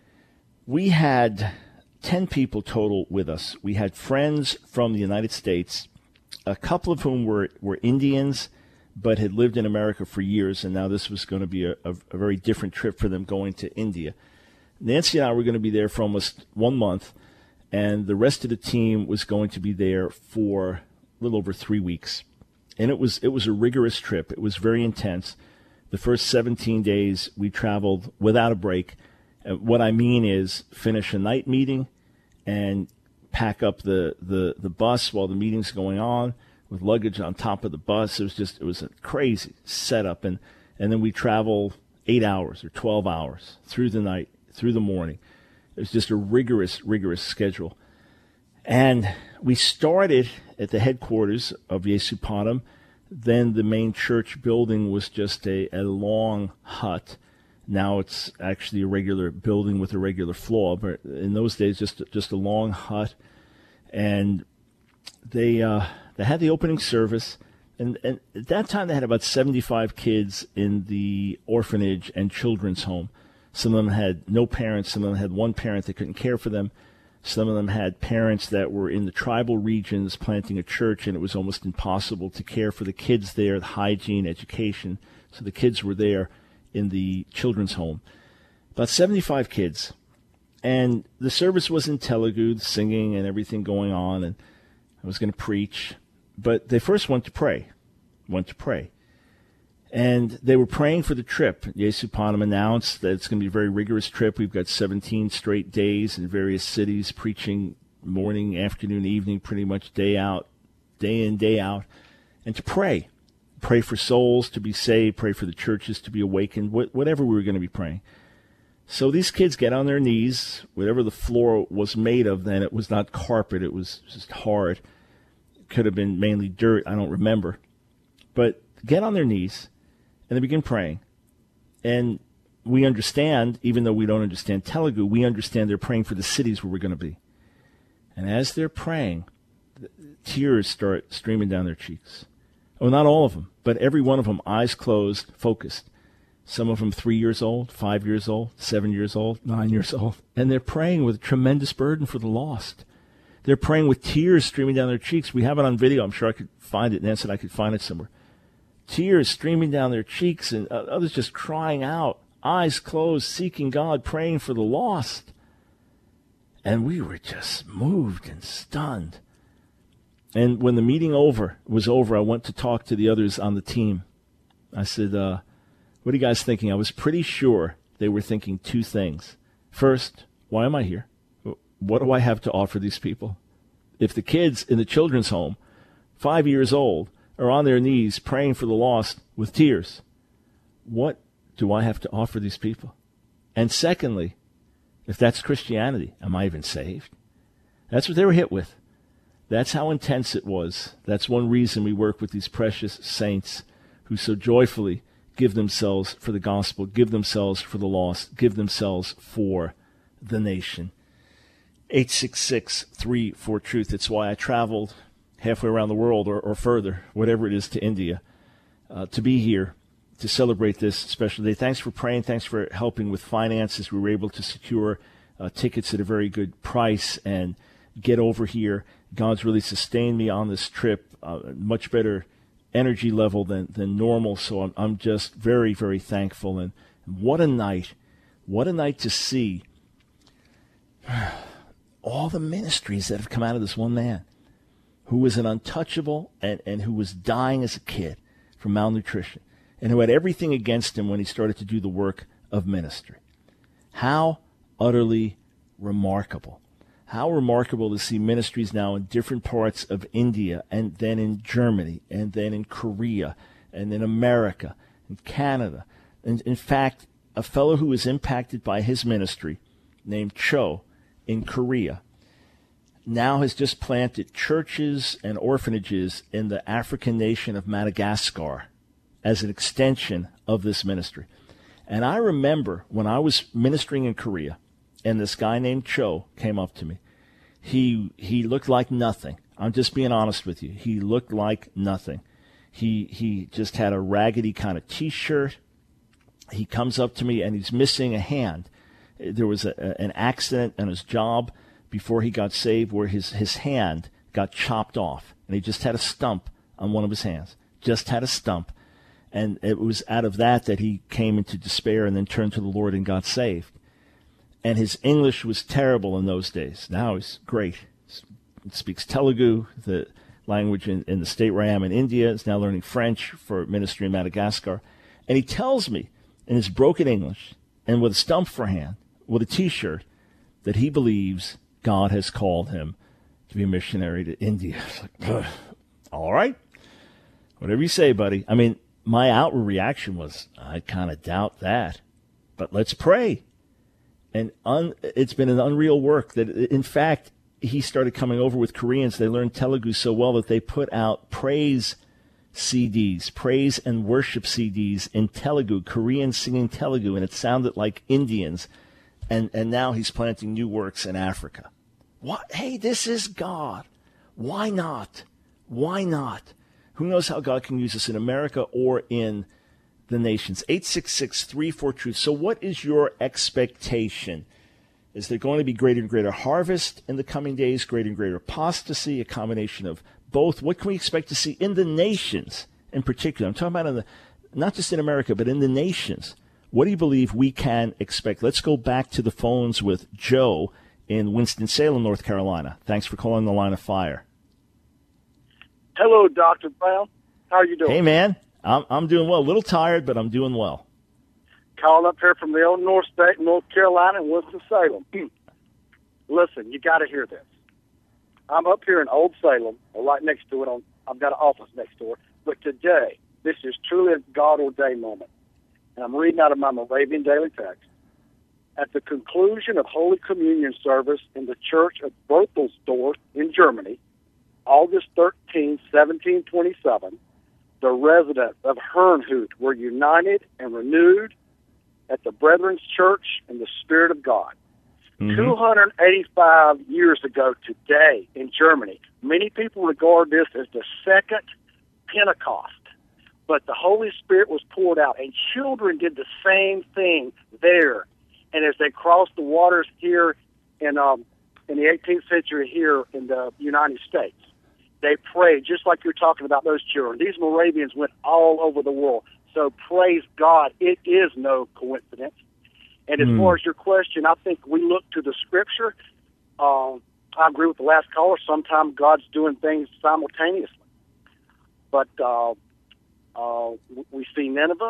We had ten people total with us. We had friends from the United States, a couple of whom were, were Indians, but had lived in America for years, and now this was going to be a, a, a very different trip for them going to India. Nancy and I were going to be there for almost one month, and the rest of the team was going to be there for a little over three weeks. And it was it was a rigorous trip. It was very intense. The first seventeen days, we traveled without a break. Uh, what I mean is finish a night meeting and pack up the, the, the bus while the meeting's going on with luggage on top of the bus. It was just, it was a crazy setup. And, and then we travel eight hours or twelve hours through the night, through the morning. It was just a rigorous, rigorous schedule. And we started at the headquarters of Yesupadam. Then the main church building was just a, a long hut. Now it's actually a regular building with a regular floor, but in those days, just just a long hut. And they uh, they had the opening service, and, and at that time they had about seventy-five kids in the orphanage and children's home. Some of them had no parents, some of them had one parent that couldn't care for them. Some of them had parents that were in the tribal regions planting a church, and it was almost impossible to care for the kids there, the hygiene, education. So the kids were there in the children's home. About seventy-five kids. And the service was in Telugu, singing and everything going on, and I was going to preach. But they first went to pray, went to pray. And they were praying for the trip. Yesupadam announced that it's going to be a very rigorous trip. We've got seventeen straight days in various cities, preaching morning, afternoon, evening, pretty much day out, day in, day out, and to pray. Pray for souls to be saved, pray for the churches to be awakened, wh- whatever we were going to be praying. So these kids get on their knees, whatever the floor was made of then, it was not carpet, it was just hard. It could have been mainly dirt, I don't remember. But get on their knees, and they begin praying. And we understand, even though we don't understand Telugu, we understand they're praying for the cities where we're going to be. And as they're praying, tears start streaming down their cheeks. Oh, not all of them, but every one of them, eyes closed, focused. Some of them three years old, five years old, seven years old, nine years old. And they're praying with a tremendous burden for the lost. They're praying with tears streaming down their cheeks. We have it on video. I'm sure I could find it. Nancy and I could find it somewhere. Tears streaming down their cheeks, and others just crying out, eyes closed, seeking God, praying for the lost. And we were just moved and stunned. And when the meeting over was over, I went to talk to the others on the team. I said, uh, what are you guys thinking? I was pretty sure they were thinking two things. First, why am I here? What do I have to offer these people? If the kids in the children's home, five years old, are on their knees praying for the lost with tears, what do I have to offer these people? And secondly, if that's Christianity, am I even saved? That's what they were hit with. That's how intense it was. That's one reason we work with these precious saints who so joyfully give themselves for the gospel, give themselves for the lost, give themselves for the nation. eight six six, three four, truth. It's why I traveled halfway around the world or, or further, whatever it is, to India, uh, to be here, to celebrate this special day. Thanks for praying. Thanks for helping with finances. We were able to secure uh, tickets at a very good price and get over here. God's really sustained me on this trip, uh, much better energy level than, than normal. So I'm, I'm just very, very thankful. And what a night. What a night to see all the ministries that have come out of this one man who was an untouchable and, and who was dying as a kid from malnutrition and who had everything against him when he started to do the work of ministry. How utterly remarkable. How remarkable to see ministries now in different parts of India and then in Germany and then in Korea and in America and Canada. And in fact, a fellow who was impacted by his ministry named Cho in Korea now has just planted churches and orphanages in the African nation of Madagascar as an extension of this ministry. And I remember when I was ministering in Korea, and this guy named Cho came up to me. He he looked like nothing. I'm just being honest with you. He looked like nothing. He he just had a raggedy kind of T-shirt. He comes up to me, and he's missing a hand. There was a, a, an accident on his job before he got saved where his, his hand got chopped off, and he just had a stump on one of his hands. Just had a stump. And it was out of that that he came into despair and then turned to the Lord and got saved. And his English was terrible in those days. Now he's great. He speaks Telugu, the language in, in the state where I am in India. He's now learning French for ministry in Madagascar. And he tells me in his broken English and with a stump for a hand, with a T-shirt, that he believes God has called him to be a missionary to India. It's like, all right. Whatever you say, buddy. I mean, my outward reaction was, I kind of doubt that. But let's pray. And un, it's been an unreal work that, in fact, he started coming over with Koreans. They learned Telugu so well that they put out praise C Ds, praise and worship C Ds in Telugu, Koreans singing Telugu, and it sounded like Indians. And and now he's planting new works in Africa. What? Hey, this is God. Why not? Why not? Who knows how God can use us in America or in the nations? eight six six, three four, truth. So what is your expectation? Is there going to be greater and greater harvest in the coming days, greater and greater apostasy, a combination of both? What can we expect to see in the nations in particular? I'm talking about in the, not just in America, but in the nations. What do you believe we can expect? Let's go back to the phones with Joe in Winston-Salem, North Carolina. Thanks for calling the Line of Fire. Hello, Doctor Brown. How are you doing? Hey, man. I'm I'm doing well. A little tired, but I'm doing well. Calling up here from the old North State, North Carolina, and Winston-Salem. Listen, you got to hear this. I'm up here in Old Salem, or right next to it. On I've got an office next door. But today, this is truly a God-ordained moment. And I'm reading out of my Moravian Daily Text. At the conclusion of Holy Communion service in the Church of Berthelsdorf in Germany, August thirteenth, seventeen twenty-seven, the residents of Herrnhut were united and renewed at the Brethren's Church in the Spirit of God. Mm-hmm. two hundred eighty-five years ago today in Germany, many people regard this as the second Pentecost. But the Holy Spirit was poured out, and children did the same thing there. And as they crossed the waters here in um, in the eighteenth century here in the United States, they prayed, just like you're talking about those children. These Moravians went all over the world. So praise God, it is no coincidence. And as mm. far as your question, I think we look to the Scripture. Uh, I agree with the last caller. Sometimes God's doing things simultaneously. But uh, uh, we see Nineveh.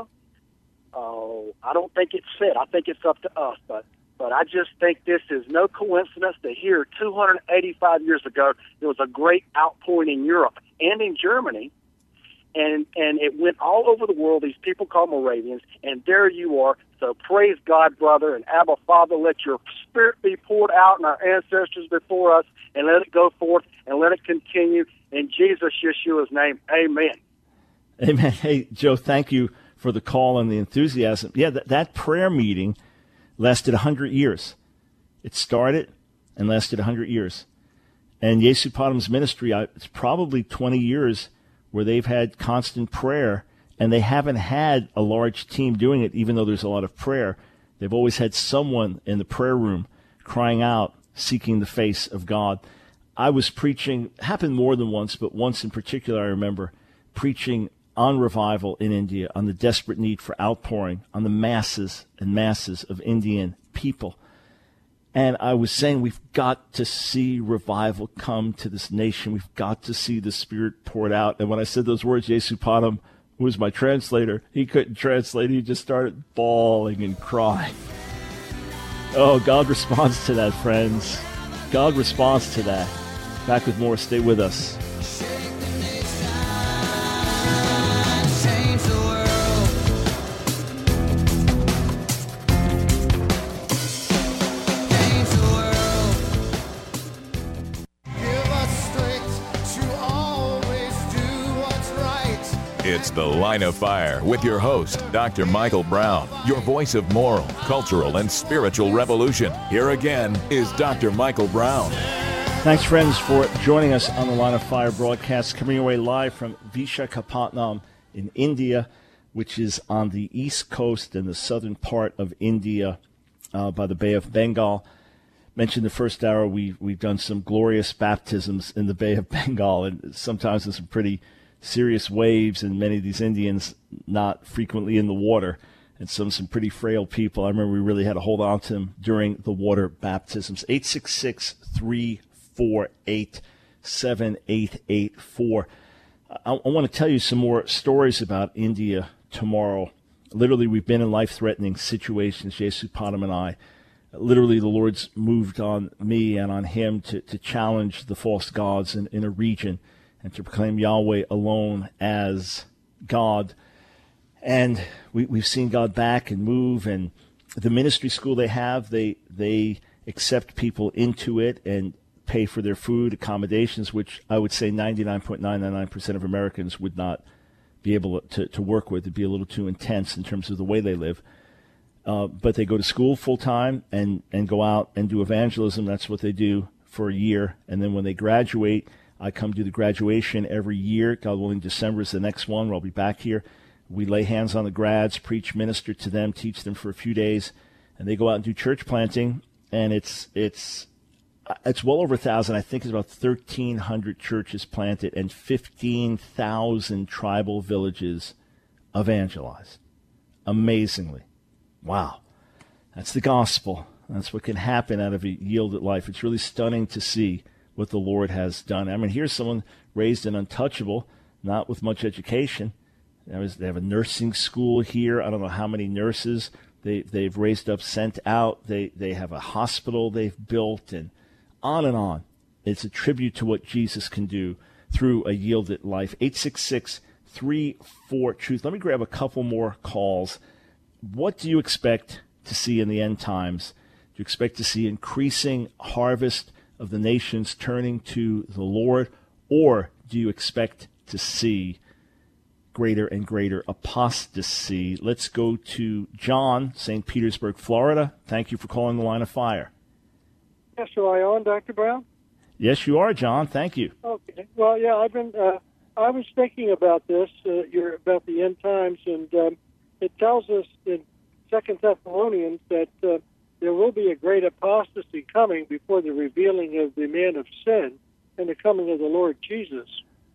Uh, I don't think it's set. I think it's up to us. But but I just think this is no coincidence that here, two hundred eighty-five years ago, there was a great outpouring in Europe and in Germany. And and it went all over the world, these people called Moravians, and there you are. So praise God, brother, and Abba, Father, let your Spirit be poured out in our ancestors before us, and let it go forth, and let it continue. In Jesus, Yeshua's name, amen. Amen. Hey, Joe, thank you for the call and the enthusiasm. Yeah, that, that prayer meeting lasted one hundred years. It started and lasted one hundred years. And Yesu Padam's ministry, it's probably twenty years where they've had constant prayer And they haven't had a large team doing it, even though there's a lot of prayer. They've always had someone in the prayer room crying out, seeking the face of God. I was preaching, happened more than once, but once in particular I remember preaching on revival in India, on the desperate need for outpouring, on the masses and masses of Indian people. And I was saying we've got to see revival come to this nation. We've got to see the Spirit poured out. And when I said those words, Yesu Padam, who was my translator, he couldn't translate. He just started bawling and crying. Oh, God responds to that, friends. God responds to that. Back with more. Stay with us. It's The Line of Fire with your host, Doctor Michael Brown, your voice of moral, cultural, and spiritual revolution. Here again is Doctor Michael Brown. Thanks, friends, for joining us on the Line of Fire broadcast, coming away live from Vishakhapatnam in India, which is on the east coast and the southern part of India uh, by the Bay of Bengal. Mentioned the first hour, we, we've done some glorious baptisms in the Bay of Bengal, and sometimes there's some pretty serious waves, and many of these Indians not frequently in the water, and some some pretty frail people. I remember we really had to hold on to them during the water baptisms. eight six six, three four eight, seven eight eight four. I, I want to tell you some more stories about India tomorrow. Literally, we've been in life-threatening situations, Yesu Padam and I. Literally, the Lord's moved on me and on him to, to challenge the false gods in, in a region, and to proclaim Yahweh alone as God. And we, we've seen God back and move, and the ministry school they have, they they accept people into it and pay for their food, accommodations, which I would say ninety-nine point nine nine nine percent of Americans would not be able to, to work with. It'd be a little too intense in terms of the way they live. Uh, but they go to school full-time and, and go out and do evangelism. That's what they do for a year. And then when they graduate, I come do the graduation every year. God willing, December is the next one where I'll be back here. We lay hands on the grads, preach, minister to them, teach them for a few days, and they go out and do church planting. And it's it's it's well over a thousand. I think it's about thirteen hundred churches planted and fifteen thousand tribal villages evangelized. Amazingly, wow! That's the gospel. That's what can happen out of a yielded life. It's really stunning to see what the Lord has done. I mean, here's someone raised in Untouchable, not with much education. They have a nursing school here. I don't know how many nurses they, they've raised up, sent out. They they have a hospital they've built, and on and on. It's a tribute to what Jesus can do through a yielded life. eight six six, three four, truth. Let me grab a couple more calls. What do you expect to see in the end times? Do you expect to see increasing harvest of the nations turning to the Lord, or do you expect to see greater and greater apostasy? Let's go to John, Saint Petersburg, Florida. Thank you for calling the Line of Fire. Yes, so I on, Doctor Brown? Yes, you are, John. Thank you. Okay. Well, yeah, I've been. Uh, I was thinking about this. Uh, you're about the end times, and um, it tells us in Second Thessalonians that uh, there will be a great apostasy coming before the revealing of the man of sin and the coming of the Lord Jesus.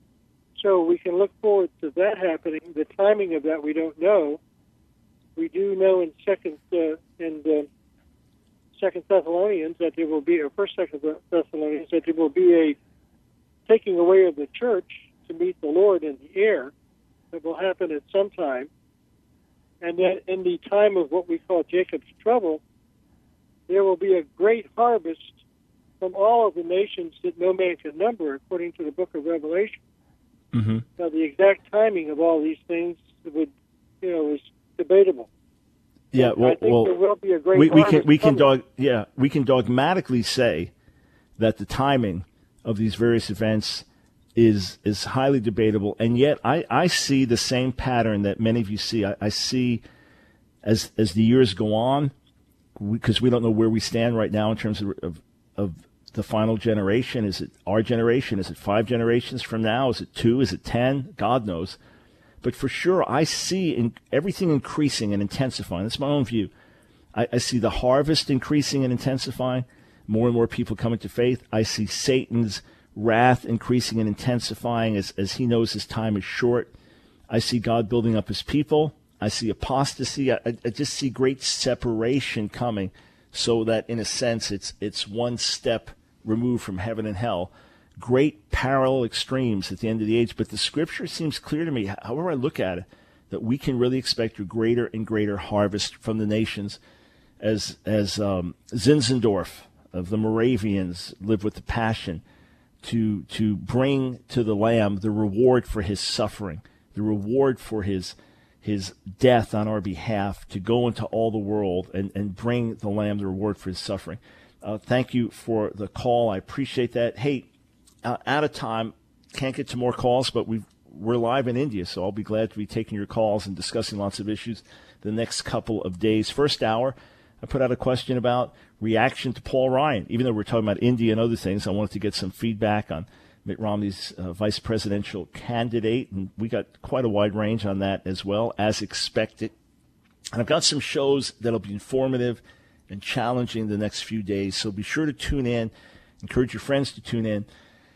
So we can look forward to that happening. The timing of that we don't know. We do know in Second uh, in uh, Second Thessalonians that there will be, or First Second Thessalonians that there will be a taking away of the church to meet the Lord in the air that will happen at some time, and that in the time of what we call Jacob's trouble, there will be a great harvest from all of the nations that no man can number, according to the book of Revelation. Mm-hmm. Now, the exact timing of all these things would, you know, is debatable. Yeah, well, I think well, there will be a great we, we can harvest we can coming. dog yeah we can dogmatically say that the timing of these various events is is highly debatable, and yet I, I see the same pattern that many of you see. I, I see as as the years go on, because we, we don't know where we stand right now in terms of, of of the final generation. Is it our generation? Is it five generations from now? Is it two? Is it ten? God knows. But for sure, I see in everything increasing and intensifying. That's my own view. I, I see the harvest increasing and intensifying, more and more people coming to faith. I see Satan's wrath increasing and intensifying as, as he knows his time is short. I see God building up his people. I see apostasy. I, I just see great separation coming, so that in a sense it's it's one step removed from heaven and hell. Great parallel extremes at the end of the age. But the scripture seems clear to me, however I look at it, that we can really expect a greater and greater harvest from the nations. As as um, Zinzendorf of the Moravians lived with the Passion, to to bring to the Lamb the reward for his suffering, the reward for his his death on our behalf, to go into all the world and, and bring the Lamb the reward for his suffering. Uh, thank you for the call. I appreciate that. Hey, uh, out of time, can't get to more calls, but we've, we're live in India, so I'll be glad to be taking your calls and discussing lots of issues the next couple of days. First hour, I put out a question about reaction to Paul Ryan. Even though we're talking about India and other things, I wanted to get some feedback on Mitt Romney's uh, vice presidential candidate, and we got quite a wide range on that as well, as expected. And I've got some shows that'll be informative and challenging the next few days, so be sure to tune in. Encourage your friends to tune in.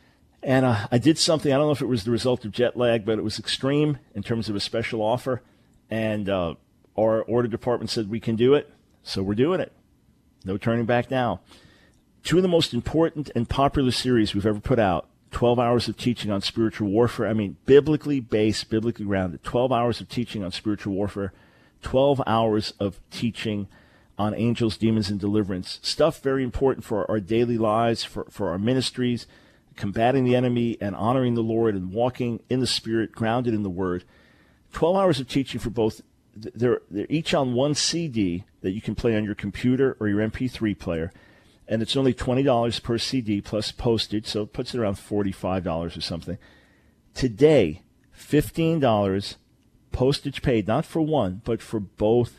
And uh, I did something, I don't know if it was the result of jet lag, but it was extreme in terms of a special offer, and uh, our order department said we can do it, so we're doing it. No turning back now. Two of the most important and popular series we've ever put out, twelve hours of teaching on spiritual warfare. I mean, biblically based, biblically grounded. twelve hours of teaching on spiritual warfare. twelve hours of teaching on angels, demons, and deliverance. Stuff very important for our daily lives, for, for our ministries, combating the enemy and honoring the Lord and walking in the Spirit, grounded in the Word. twelve hours of teaching for both. They're, they're each on one C D that you can play on your computer or your M P three player. And it's only twenty dollars per C D plus postage, so it puts it around forty-five dollars or something. Today, fifteen dollars postage paid, not for one, but for both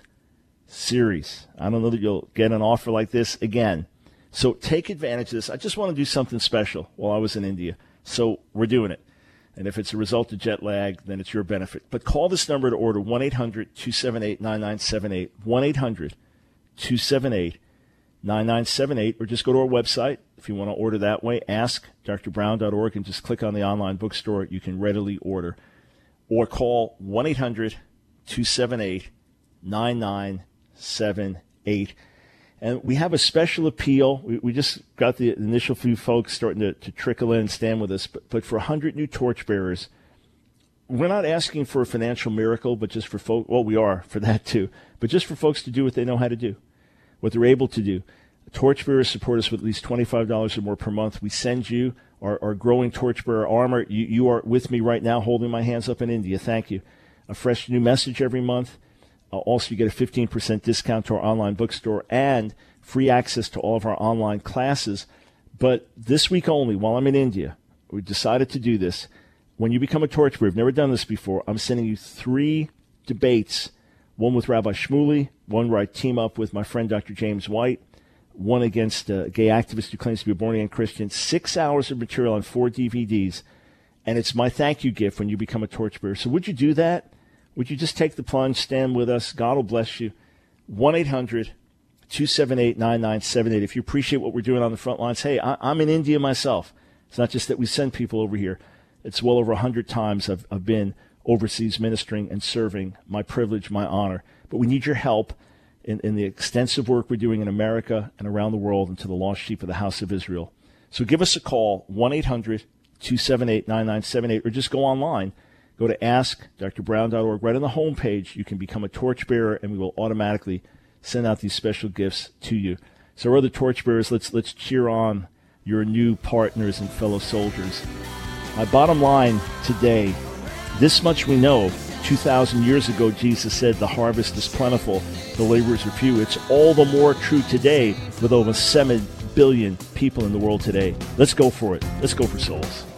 series. I don't know that you'll get an offer like this again. So take advantage of this. I just want to do something special while I was in India. So we're doing it. And if it's a result of jet lag, then it's your benefit. But call this number to order, one eight hundred two seven eight nine nine seven eight, one eight hundred two seven eight nine nine seven eight, or just go to our website if you want to order that way. ask d r brown dot org and just click on the online bookstore. You can readily order. Or call one eight hundred two seven eight nine nine seven eight. And we have a special appeal. We, we just got the initial few folks starting to, to trickle in and stand with us. But, but for one hundred new torchbearers, we're not asking for a financial miracle, but just for folks, well, we are for that too, but just for folks to do what they know how to do, what they're able to do. Torchbearers support us with at least twenty-five dollars or more per month. We send you our, our growing torchbearer armor. You, you are with me right now holding my hands up in India. Thank you. A fresh new message every month. Uh, also, you get a fifteen percent discount to our online bookstore and free access to all of our online classes. But this week only, while I'm in India, we decided to do this. When you become a torchbearer, I've never done this before, I'm sending you three debates, one with Rabbi Shmuley, one where I team up with my friend Doctor James White, one against a gay activist who claims to be a born-again Christian, six hours of material on four D V Ds, and it's my thank you gift when you become a torchbearer. So would you do that? Would you just take the plunge, stand with us? God will bless you. one eight hundred two seven eight nine nine seven eight. If you appreciate what we're doing on the front lines, hey, I, I'm in India myself. It's not just that we send people over here. It's well over one hundred times I've, I've been overseas ministering and serving. My privilege, my honor. But we need your help in, in the extensive work we're doing in America and around the world and to the lost sheep of the house of Israel. So give us a call, one eight hundred two seven eight nine nine seven eight, or just go online. Go to ask d r brown dot org. Right on the home page, you can become a torchbearer, and we will automatically send out these special gifts to you. So, our other torchbearers, let's let's cheer on your new partners and fellow soldiers. My bottom line today, this much we know. two thousand years ago, Jesus said, the harvest is plentiful, the laborers are few. It's all the more true today with over seven billion people in the world today. Let's go for it. Let's go for souls.